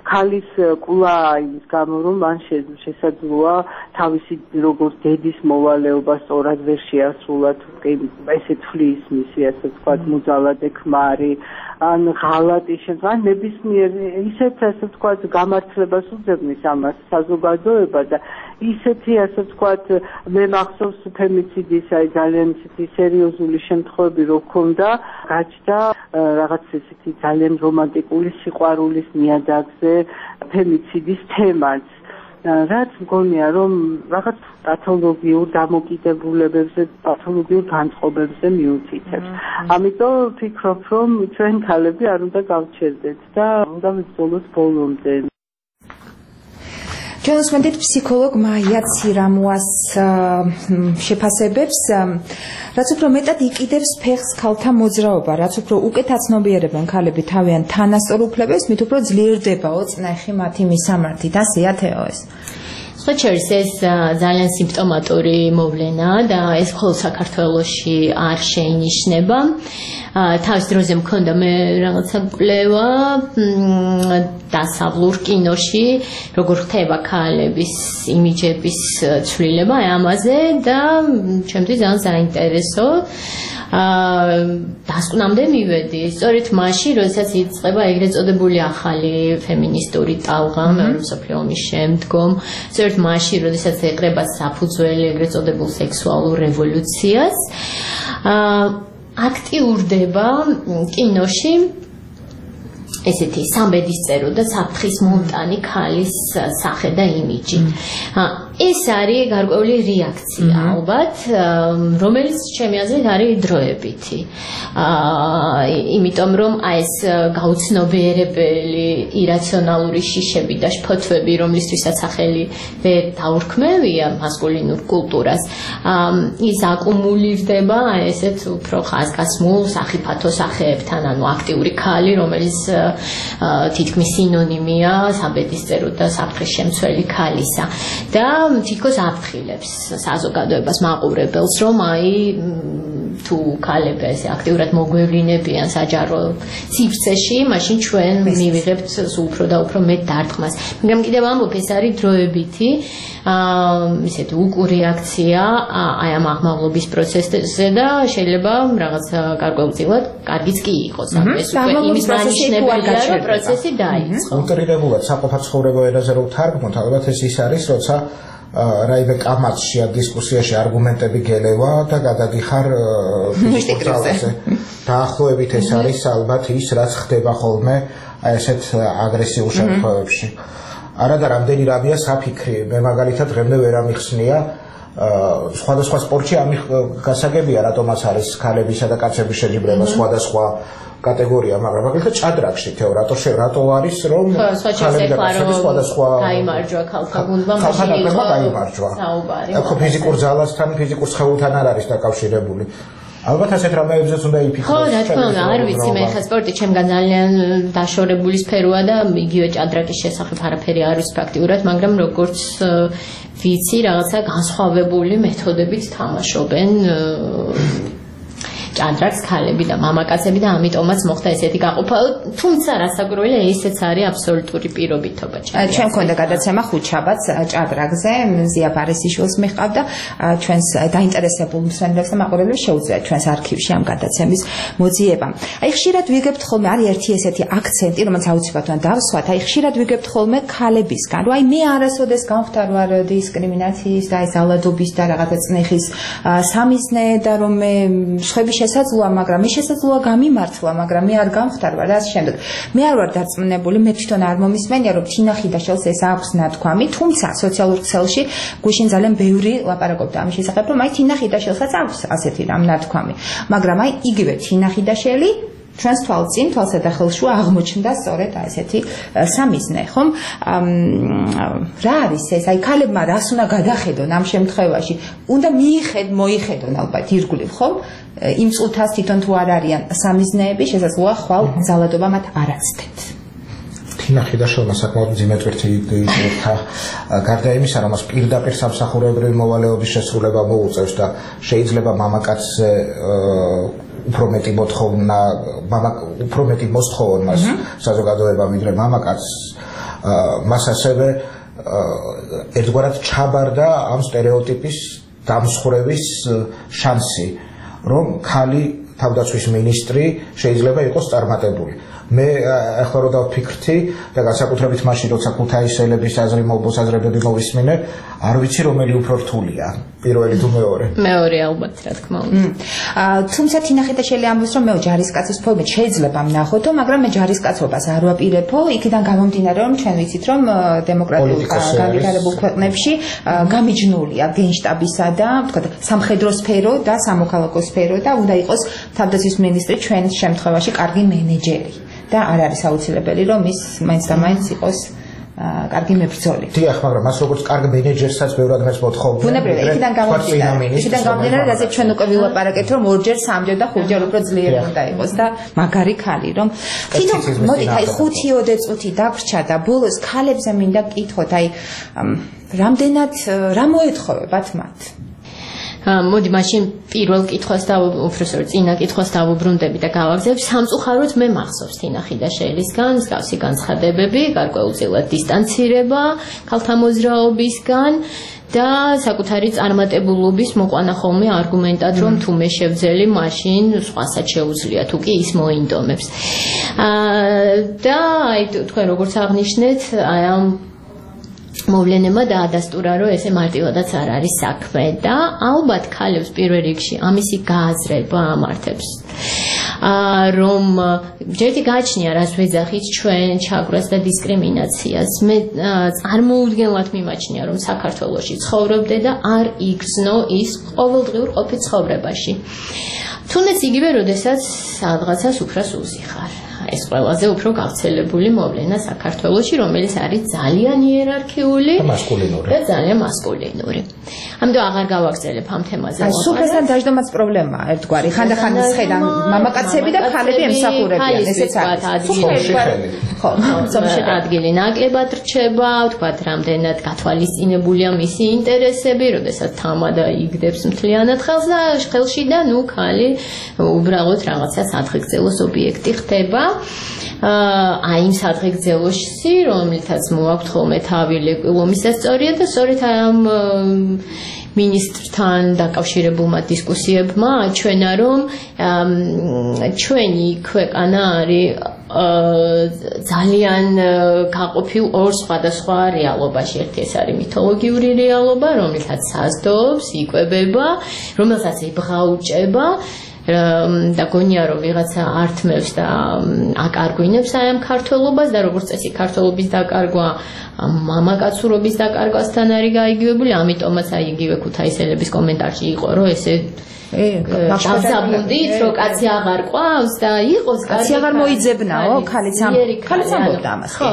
ქალის კულა ის გამო რომ მან შესაძლოა თავისი როგორც დედის მოვალეობა სწორად ვერ შეასრულა თუ ესე თვლის მისი ასე ვთქვათ მუძალადე ქმარი ან ღალატის შემდგომ ნებისმიერ ისეთ ასე ვთქვათ გამართლებას უძებნის ამას საზოგადოება და ისეთი ასე ვთქვათ მე მახსოვს ფემიციდის აი ძალიან ისეთი სერიოზული შემთხვევები რო ქონდა გაჩნდა რაღაც ესეთი ძალიან რომანტიკული სიყვარულის ნიადაგზე ფემიციდის თემაც რაც მგონია რომ რაღაც პათოლოგიურ დამოკიდებულებებზე პათოლოგიურ განწყობებზე მიუთითებს. ამიტომ ვფიქრობ რომ ჩვენ ქალები არ უნდა გავჩერდეთ და უნდა ვიბრძოლოთ ბოლომდე. ჩვენ უსმენთ ფსიქოლოგ მაია ცირამუას შეფასებებს, რაც უფრო მეტად იყიდებს ფეხს ქალთა მოძრაობა, რაც უფრო უკეთ აცნობიერებენ ქალები თავიანთ თანასწორ უფლებებს, მით უფრო ძლიერდება ოცნახი მათი მისამართით. ასეა თეო ეს. ხოჩერს ეს ძალიან სიმპტომატური მოვლენა და ეს მხოლოდ საქართველოში არ შეინიშნება. თავის დროზე მქონდა მე რაღაცა კვლევა დასავლურ კინოში, როგორ ხდება ქალების იმიჯების ცვლილება ამაზე და ჩემთვის ძალიან საინტერესო. დასკვნამდე მივედი. სწორედ მაშინ, როდესაც იწყება ეგრეთ წოდებული ახალი ფემინისტური ტალღა მეორე მსოფლიო ომის შემდგომ, სწორედ მაშინ, როდესაც ეყრება საფუძველი ეგრეთ წოდებულ სექსუალურ რევოლუციას, აქტიურდება კინოში ესეთი სამბედისწერო და საფრთხის მომტანი ქალის სახე და იმიჯი. ეს არის გარკვეული რეაქცია ალბათ, რომელიც ჩემი აზრით არის დროებითი. იმიტომ რომ აი ეს გაუცნობიერებელი ირაციონალური შიშები და შფოთვები, რომლისთვისაც სახელი ვერ დაურქმევია მასკულინურ კულტურას, ის აკუმულირდება აი ესეთ უფრო ხაზგასმულ სახიფათო სახეებთან, ანუ აქტიური ქალი, რომელიც თითქმის სინონიმია საბედისწერო და საფრთხის შემცველი ქალისა და თითქოს აფრთხილებს საზოგადოებას მაყურებელს, რომ აი თუ ქალები ესე აქტიურად მოგვევლინებიან საჯარო ცივცეში, მაშინ ჩვენ მივიღებთ უფრო და უფრო მეტ დარტყმას. მაგრამ კიდევ ამბობ, ეს არის დროებითი ისეთი უკურეაქცია აი ამ აღმავლობის პროცესზე და შეიძლება რაღაც გარკვეულწილად კარგიც კი იყოს. ეს უკვე იმის მანიშნებელია, რომ პროცესი დაიწყო. უტრირებულად საყოფა ცხოვრება ენაზე რო ვთარგმნოთ, ალბათ ეს ის არის, როცა რაიმე კამათში ან დისკუსიაში არგუმენტები გელევა და გადადიხარ ფიზიკურზე. დაახლოებით ეს არის ალბათ ის, რაც ხდება ხოლმე აი ესეთ აგრესიულ შემთხვევებში. არა და რამდენი რამეა საფიქრი, მე მაგალითად დღემდე ვერ ამიხსნია სხვადასხვა სპორტში ამი გასაგებია, რატომაც არის ქალებისა და კაცების შეჯიბრება სხვადასხვა კატეგორია, მაგრამ მაგალითად ჭადრაკში თეო რატო რატო არის რომ ქალები და კაცები სხვადასხვა გაიმარჯვა ქალთა გუნდმა მაშინ იყო გაიმარჯვა. აქ ფიზიკურ ძალასთან, ფიზიკურ სხეულთან არ არის დაკავშირებული. ალბათ ასეთ რამეებზეც უნდა იფიქროს. ხო, რა თქმა უნდა, არ ვიცი, მე ხა სპორტი ჩემგან ძალიან დაშორებული სფეროა და იგივე ჭადრაკის შესახებ არაფერი არ ვიცი ფაქტიურად, მაგრამ როგორც ვიცი, რაღაცა განსხვავებული მეთოდებით თამაშობენ ჭადრაკს ქალები და მამაკაცები და ამიტომაც მოხდა ესეთი გაყოფა, თუმცა რასაკვირველია, ესეც არის აბსოლუტური პირობითობა. ჩვენ მქონდა გადაცემა ხუთშაბათს ჭადრაკზე, ზია ბარესიშვილს მიჰყავდა, ჩვენს დაინტერესებულ მსმენელებს და მაყურებლებს შეუძლიათ ჩვენს არქივში ამ გადაცემის მოძიება. აი ხშირად ვიგებთ ხოლმე, არის ერთი ესეთი აქცენტი, რომელიც აუცილებლად უნდა დავსვათ, აი ხშირად ვიგებთ ხოლმე ქალებისგან, რომ აი მე არასოდეს გამხდარ ვარ დისკრიმინაციის და აი ზალადობის და რაღაცა წნეხის სამიზნე და რომ მე სხვები შესაძლოა, მაგრამ მე შესაძლოა გამიმართლა, მაგრამ მე არ გამხდარ ვარ და ასე შემდეგ. მე არ ვარ დარწმუნებული, მე თვითონ არ მომისმენია, რომ თინა ხიდაშელს ეს აქვს ნათქვამი, თუმცა სოციალურ ქსელში გუშინ ძალიან ბევრი ლაპარაკობდა ამის შესახებ, რომ აი თინა ხიდაშელსაც აქვს ასეთი რამ ნათქვამი. მაგრამ აი იგივე თინა ხიდაშელი ჩვენს თვალწინ, თვალსაჩინო აღმოჩნდა სწორედ აი ესეთი სამიზნე, ხომ? რა არის ეს? აი ქალებმა რას უნდა გადახედონ ამ შემთხვევაში? უნდა მიიხედ, მოიხედონ ალბათ ირგვლივ, ხომ? იმ წუთას თვითონ თუ არ არიან სამიზნეები, შესაძლოა ხვალ ზალადობა მათ არ აცდეთ. თინა ხიდაშელმა საკმაოდ მძიმე ტვირთი იქნა. გარდა იმისა, რომ მას პირდაპირ სამსახურებრივი მოვალეობის შესრულება მოუწევს და შეიძლება მამაკაცზე უფრო მეტი მოთხოვნა, მამა უფრო მეტი მოსთხოვონ მას საზოგადოება ვიდრე მამაკაცს. მას ასევე ერთგვარად ჩაბარდა ამ სტერეოტიპის დამსხვრევის შანსი, რომ khali თავდაცვის მინისტრი შეიძლება იყოს წარმატებული. მე ახლა რო დავფიქრთი და განსაკუთრებით მაშინ როცა ქუთაისელების აზრი მოსაზრებები მოვისმინე, არ ვიცი რომელი უფრო რთულია, პირველი თუ მეორე. მეორე ალბათ, რა თქმა უნდა. თუმცა თინახეთა შეიძლება ამბობს, რომ მე ჯარისკაცის ფორმით შეიძლება ვნახოთო, მაგრამ მე ჯარისკაცობას არ ვაპირებო, იქიდან გამომდინარე, რომ ჩვენ ვიცით, რომ დემოკრატიულ განვითარებულ ქვეყნებში გამიჯნულია გენშტაბისა და, ვთქვათ, სამხედრო სფერო და სამოქალაქო სფერო და უნდა იყოს თავდაცვის მინისტრი ჩვენ შემთხვევაში კარგი მენეჯერი. და არ არის აუცილებელი რომ ის მაინც და მაინც იყოს კარგი მებრძოლი. დიახ, მაგრამ მას როგორც კარგ მენეჯერსაც ბევრად მას მოთხოვდნენ. ბუნებრივია, იქიდან გამომდინარე, იქიდან გამომდინარე, რაზეც ჩვენ უკვე ვილაპარაკეთ, რომ ორჯერ, სამჯერ და ხუთჯერ უფრო ძლიერი უნდა იყოს და მაგარი ქალი, რომ თვითონ მოდით, აი ხუთი-ოდე წუთი დაგვრჩა და ბოლოს ქალებზე მინდა გკითხოთ, აი რამდენად რა მოეთხოვებათ მათ? მოდი მაშინ პირველ კითხვას და უბრალოდ წინა კითხვას დავუბრუნდები და გავაგზავნებ. სამწუხაროდ მე მახსოვს თინა ხიდაშელისგან მსგავსი განცხადებები, გარკვეულწილად დისტანცირება ქალთა მოძრაობისგან და საკუთარი წარმატებულობის მოყვანა ხოლმე არგუმენტად, რომ თუ მე შევძელი, მაშინ სხვასაც შეუძლია, თუ კი ის მოინდომებს. და აი თქვენ როგორც აღნიშნეთ, აი ამ მოვლენებმა დაადასტურა, რომ ესე მარტივადაც არ არის საქმე და ალბათ ქალებს პირველ რიგში ამისი გააზრება ამართებს. რომ ჯერდი გააჩნია რას ვეძახით ჩვენ ჩაგვრას და დისკრიმინაციას. მე წარმოუდგენლად მიმაჩნია, რომ საქართველოში ცხოვრობდე და არ იგრძნო ის ყოველდღიურ ყოფით ცხოვრებაში. თუნდაც იგივე, როდესაც სადღაცას უფრას უზიხარ. ეს ყველაზე უფრო გავრცელებული მოვლენა საქართველოში, რომელიც არის ძალიან იერარქიული და ძალიან მასკულინური. ამიტომ აღარ გავაგრძელებ ამ თემაზე. აი, სუფრასთან დაждომაც პრობლემაა ერთგვარი. ხანდახან ხედან მამაკაცები და ქალები ემსახურებიან, ესეც არის. ხო, ზოგადად ადგილი ნაკლებად რჩება, ვთქვათ, რამდენად გათვალისწინებულია მისი ინტერესები, როდესაც თამადა იგდებს მთლიანად ხელს და ხელში და ნუ ქალი უბრალოდ რაღაცა სადღეგრძელოს ობიექტი ხდება. აი იმ სადღეგრძელოში, რომელთაც მოაქვთ ხოლმე თავი ლომისასწორია და სწორედ ამ მინისტრთან დაკავშირებულმა დისკუსიებმა აჩვენა, რომ ჩვენი ქვეყანა არის ძალიან გაყოფილ ორ სხვადასხვა რეალობაში. ერთი ეს არის მითოლოგიური რეალობა, რომელსაც საზდობს, იკვებება, რომელსაც იბღაუჭება და გონია რომ ვიღაცა ართმევს და აკარგვინებს აი ამ ქართველობას და როგორც წესი ქართველობის დაკარგვა მამაკაცურობის დაკარგვასთან არის გაიგივებული, ამიტომაც აი იგივე ქუთაისელების კომენტარში იყო რომ ესე გასაბუნდით რომ კაცი აღარ ყავს და იყოს კაცი აღარ მოიძებნაო, ქალიც ამ ქალიც ამბობდა ამას. ხო.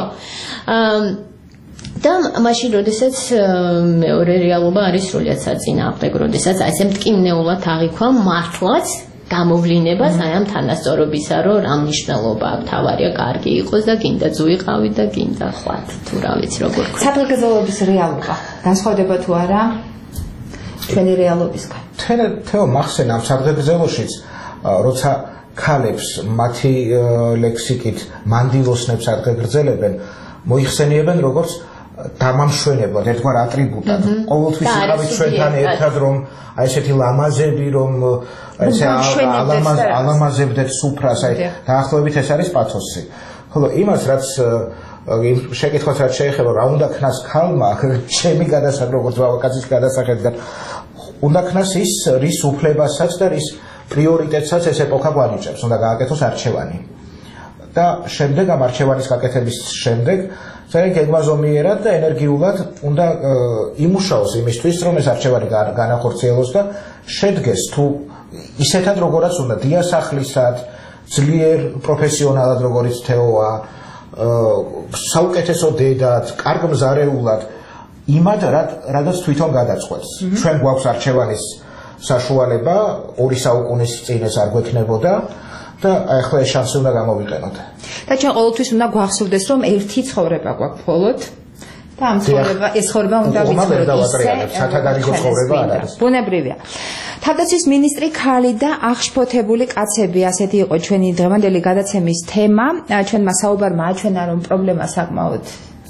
და მაშინ როდესაც მეორე რეალობა არის სრულიად საწინააღმდეგო, როდესაც აი ესე მტკივნეულად აღიქვა მართლაც გამოვლინებას აი ამ თანასწორობისა, რომ რა მნიშვნელობა აქვს, თავარია კარგი იყოს და გინდა ძუიყავი და გინდა ხვათ, თუ რა ვიცი როგორ ქვია. საფრანგეთის რეალობა განსხვავდება თუ არა ჩვენი რეალობისგან? თეო მახსენ ამ საფრანგეთშიც, როცა ქალებს მათი ლექსიკით მანდილოსნებს აღგრძელებენ, მოიხსენიებენ როგორც დამამშვენებლად, ერთგვარ ატრიბუტად. ყოველთვის იყავით ჩვენთან ერთად, რომ აი ესეთი ლამაზები, რომ ესე ალამაზებდეთ სუფრას, აი დაახლოებით ეს არის პათოსი. ხოლო იმას, რაც შეკითხვას რაც შეეხება, რა უნდა ქნას ქალმა, ჩემი გადასახად, როგორც მამაკაცის გადასახედიდან, უნდა ქნას ის, რის უფლებასაც და რის პრიორიტეტსაც ეს ეპოქა გვანიჭებს, უნდა გააკეთოს არჩევანი. და შემდეგ ამ არჩევანის გაკეთების შემდეგ ძალიან გეგმაზომიერად და ენერგიულად უნდა იმუშაოს იმისთვის, რომ ეს არჩევანი განახორციელოს და შედგეს თუ ისეთად როგორაც უნდა, დიასახლისად, ძლიერ პროფესიონალად როგორც თეოა, საუკეთესო დედად, კარგ მზარეულად, იმად რადაც თვითონ გადაწყვეტს. ჩვენ გვაქვს არჩევანის საშუალება, ორი საუკუნის წინ ეს არ გვექნებოდა და ახლა ეს შანსი უნდა გამოვიყენოთ. და ჩვენ ყოველთვის უნდა გვახსოვდეს, რომ ერთი ცხოვრება გვაქვს მხოლოდ და ამ ცხოვრება ეს ცხოვრება უნდა ვიცხოვროთ ისე, სათადარიგო ცხოვრება არ არის. ბუნებრივია. თავდაცვის მინისტრი ქალი და აღშფოთებული კაცები, ასეთი იყო ჩვენი დღევანდელი გადაცემის თემა. ჩვენმა საუბარმა აჩვენა, რომ პრობლემა საკმაოდ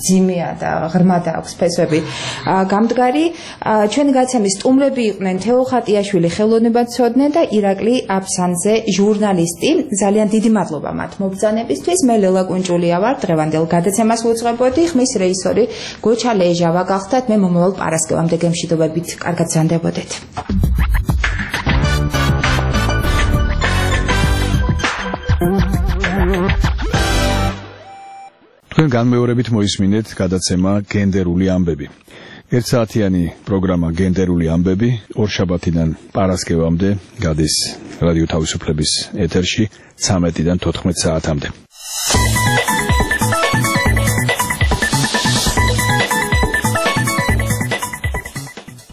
ძიმეა და ღრმა დააქვს ფესვები. გამდგარი ჩვენი გაცემის სტუმრები იყვნენ თეო ხატიაშვილი, ხელოვნებაცოდნე და ირაკლი აფსანძე, ჟურნალისტი. ძალიან დიდი მადლობა მათ მობრძანებისთვის. მე ლელა კუნჭულია ვარ. დღევანდელ გადაცემას ვუძღვებოდი. ხმის რეჟისორი გოჩა ლეჟავა გახდათ. მე მომავალ პარასკევამდე გემშვიდობებით კარგად ზანდებოდეთ. თქვენ განმეორებით მოისმინეთ გადაცემა გენდერული ამბები. ერთსაათიანი პროგრამა გენდერული ამბები ორშაბათიდან პარასკევამდე გადის რადიო თავისუფლების ეთერში ცამეტიდან თოთხმეტ საათამდე.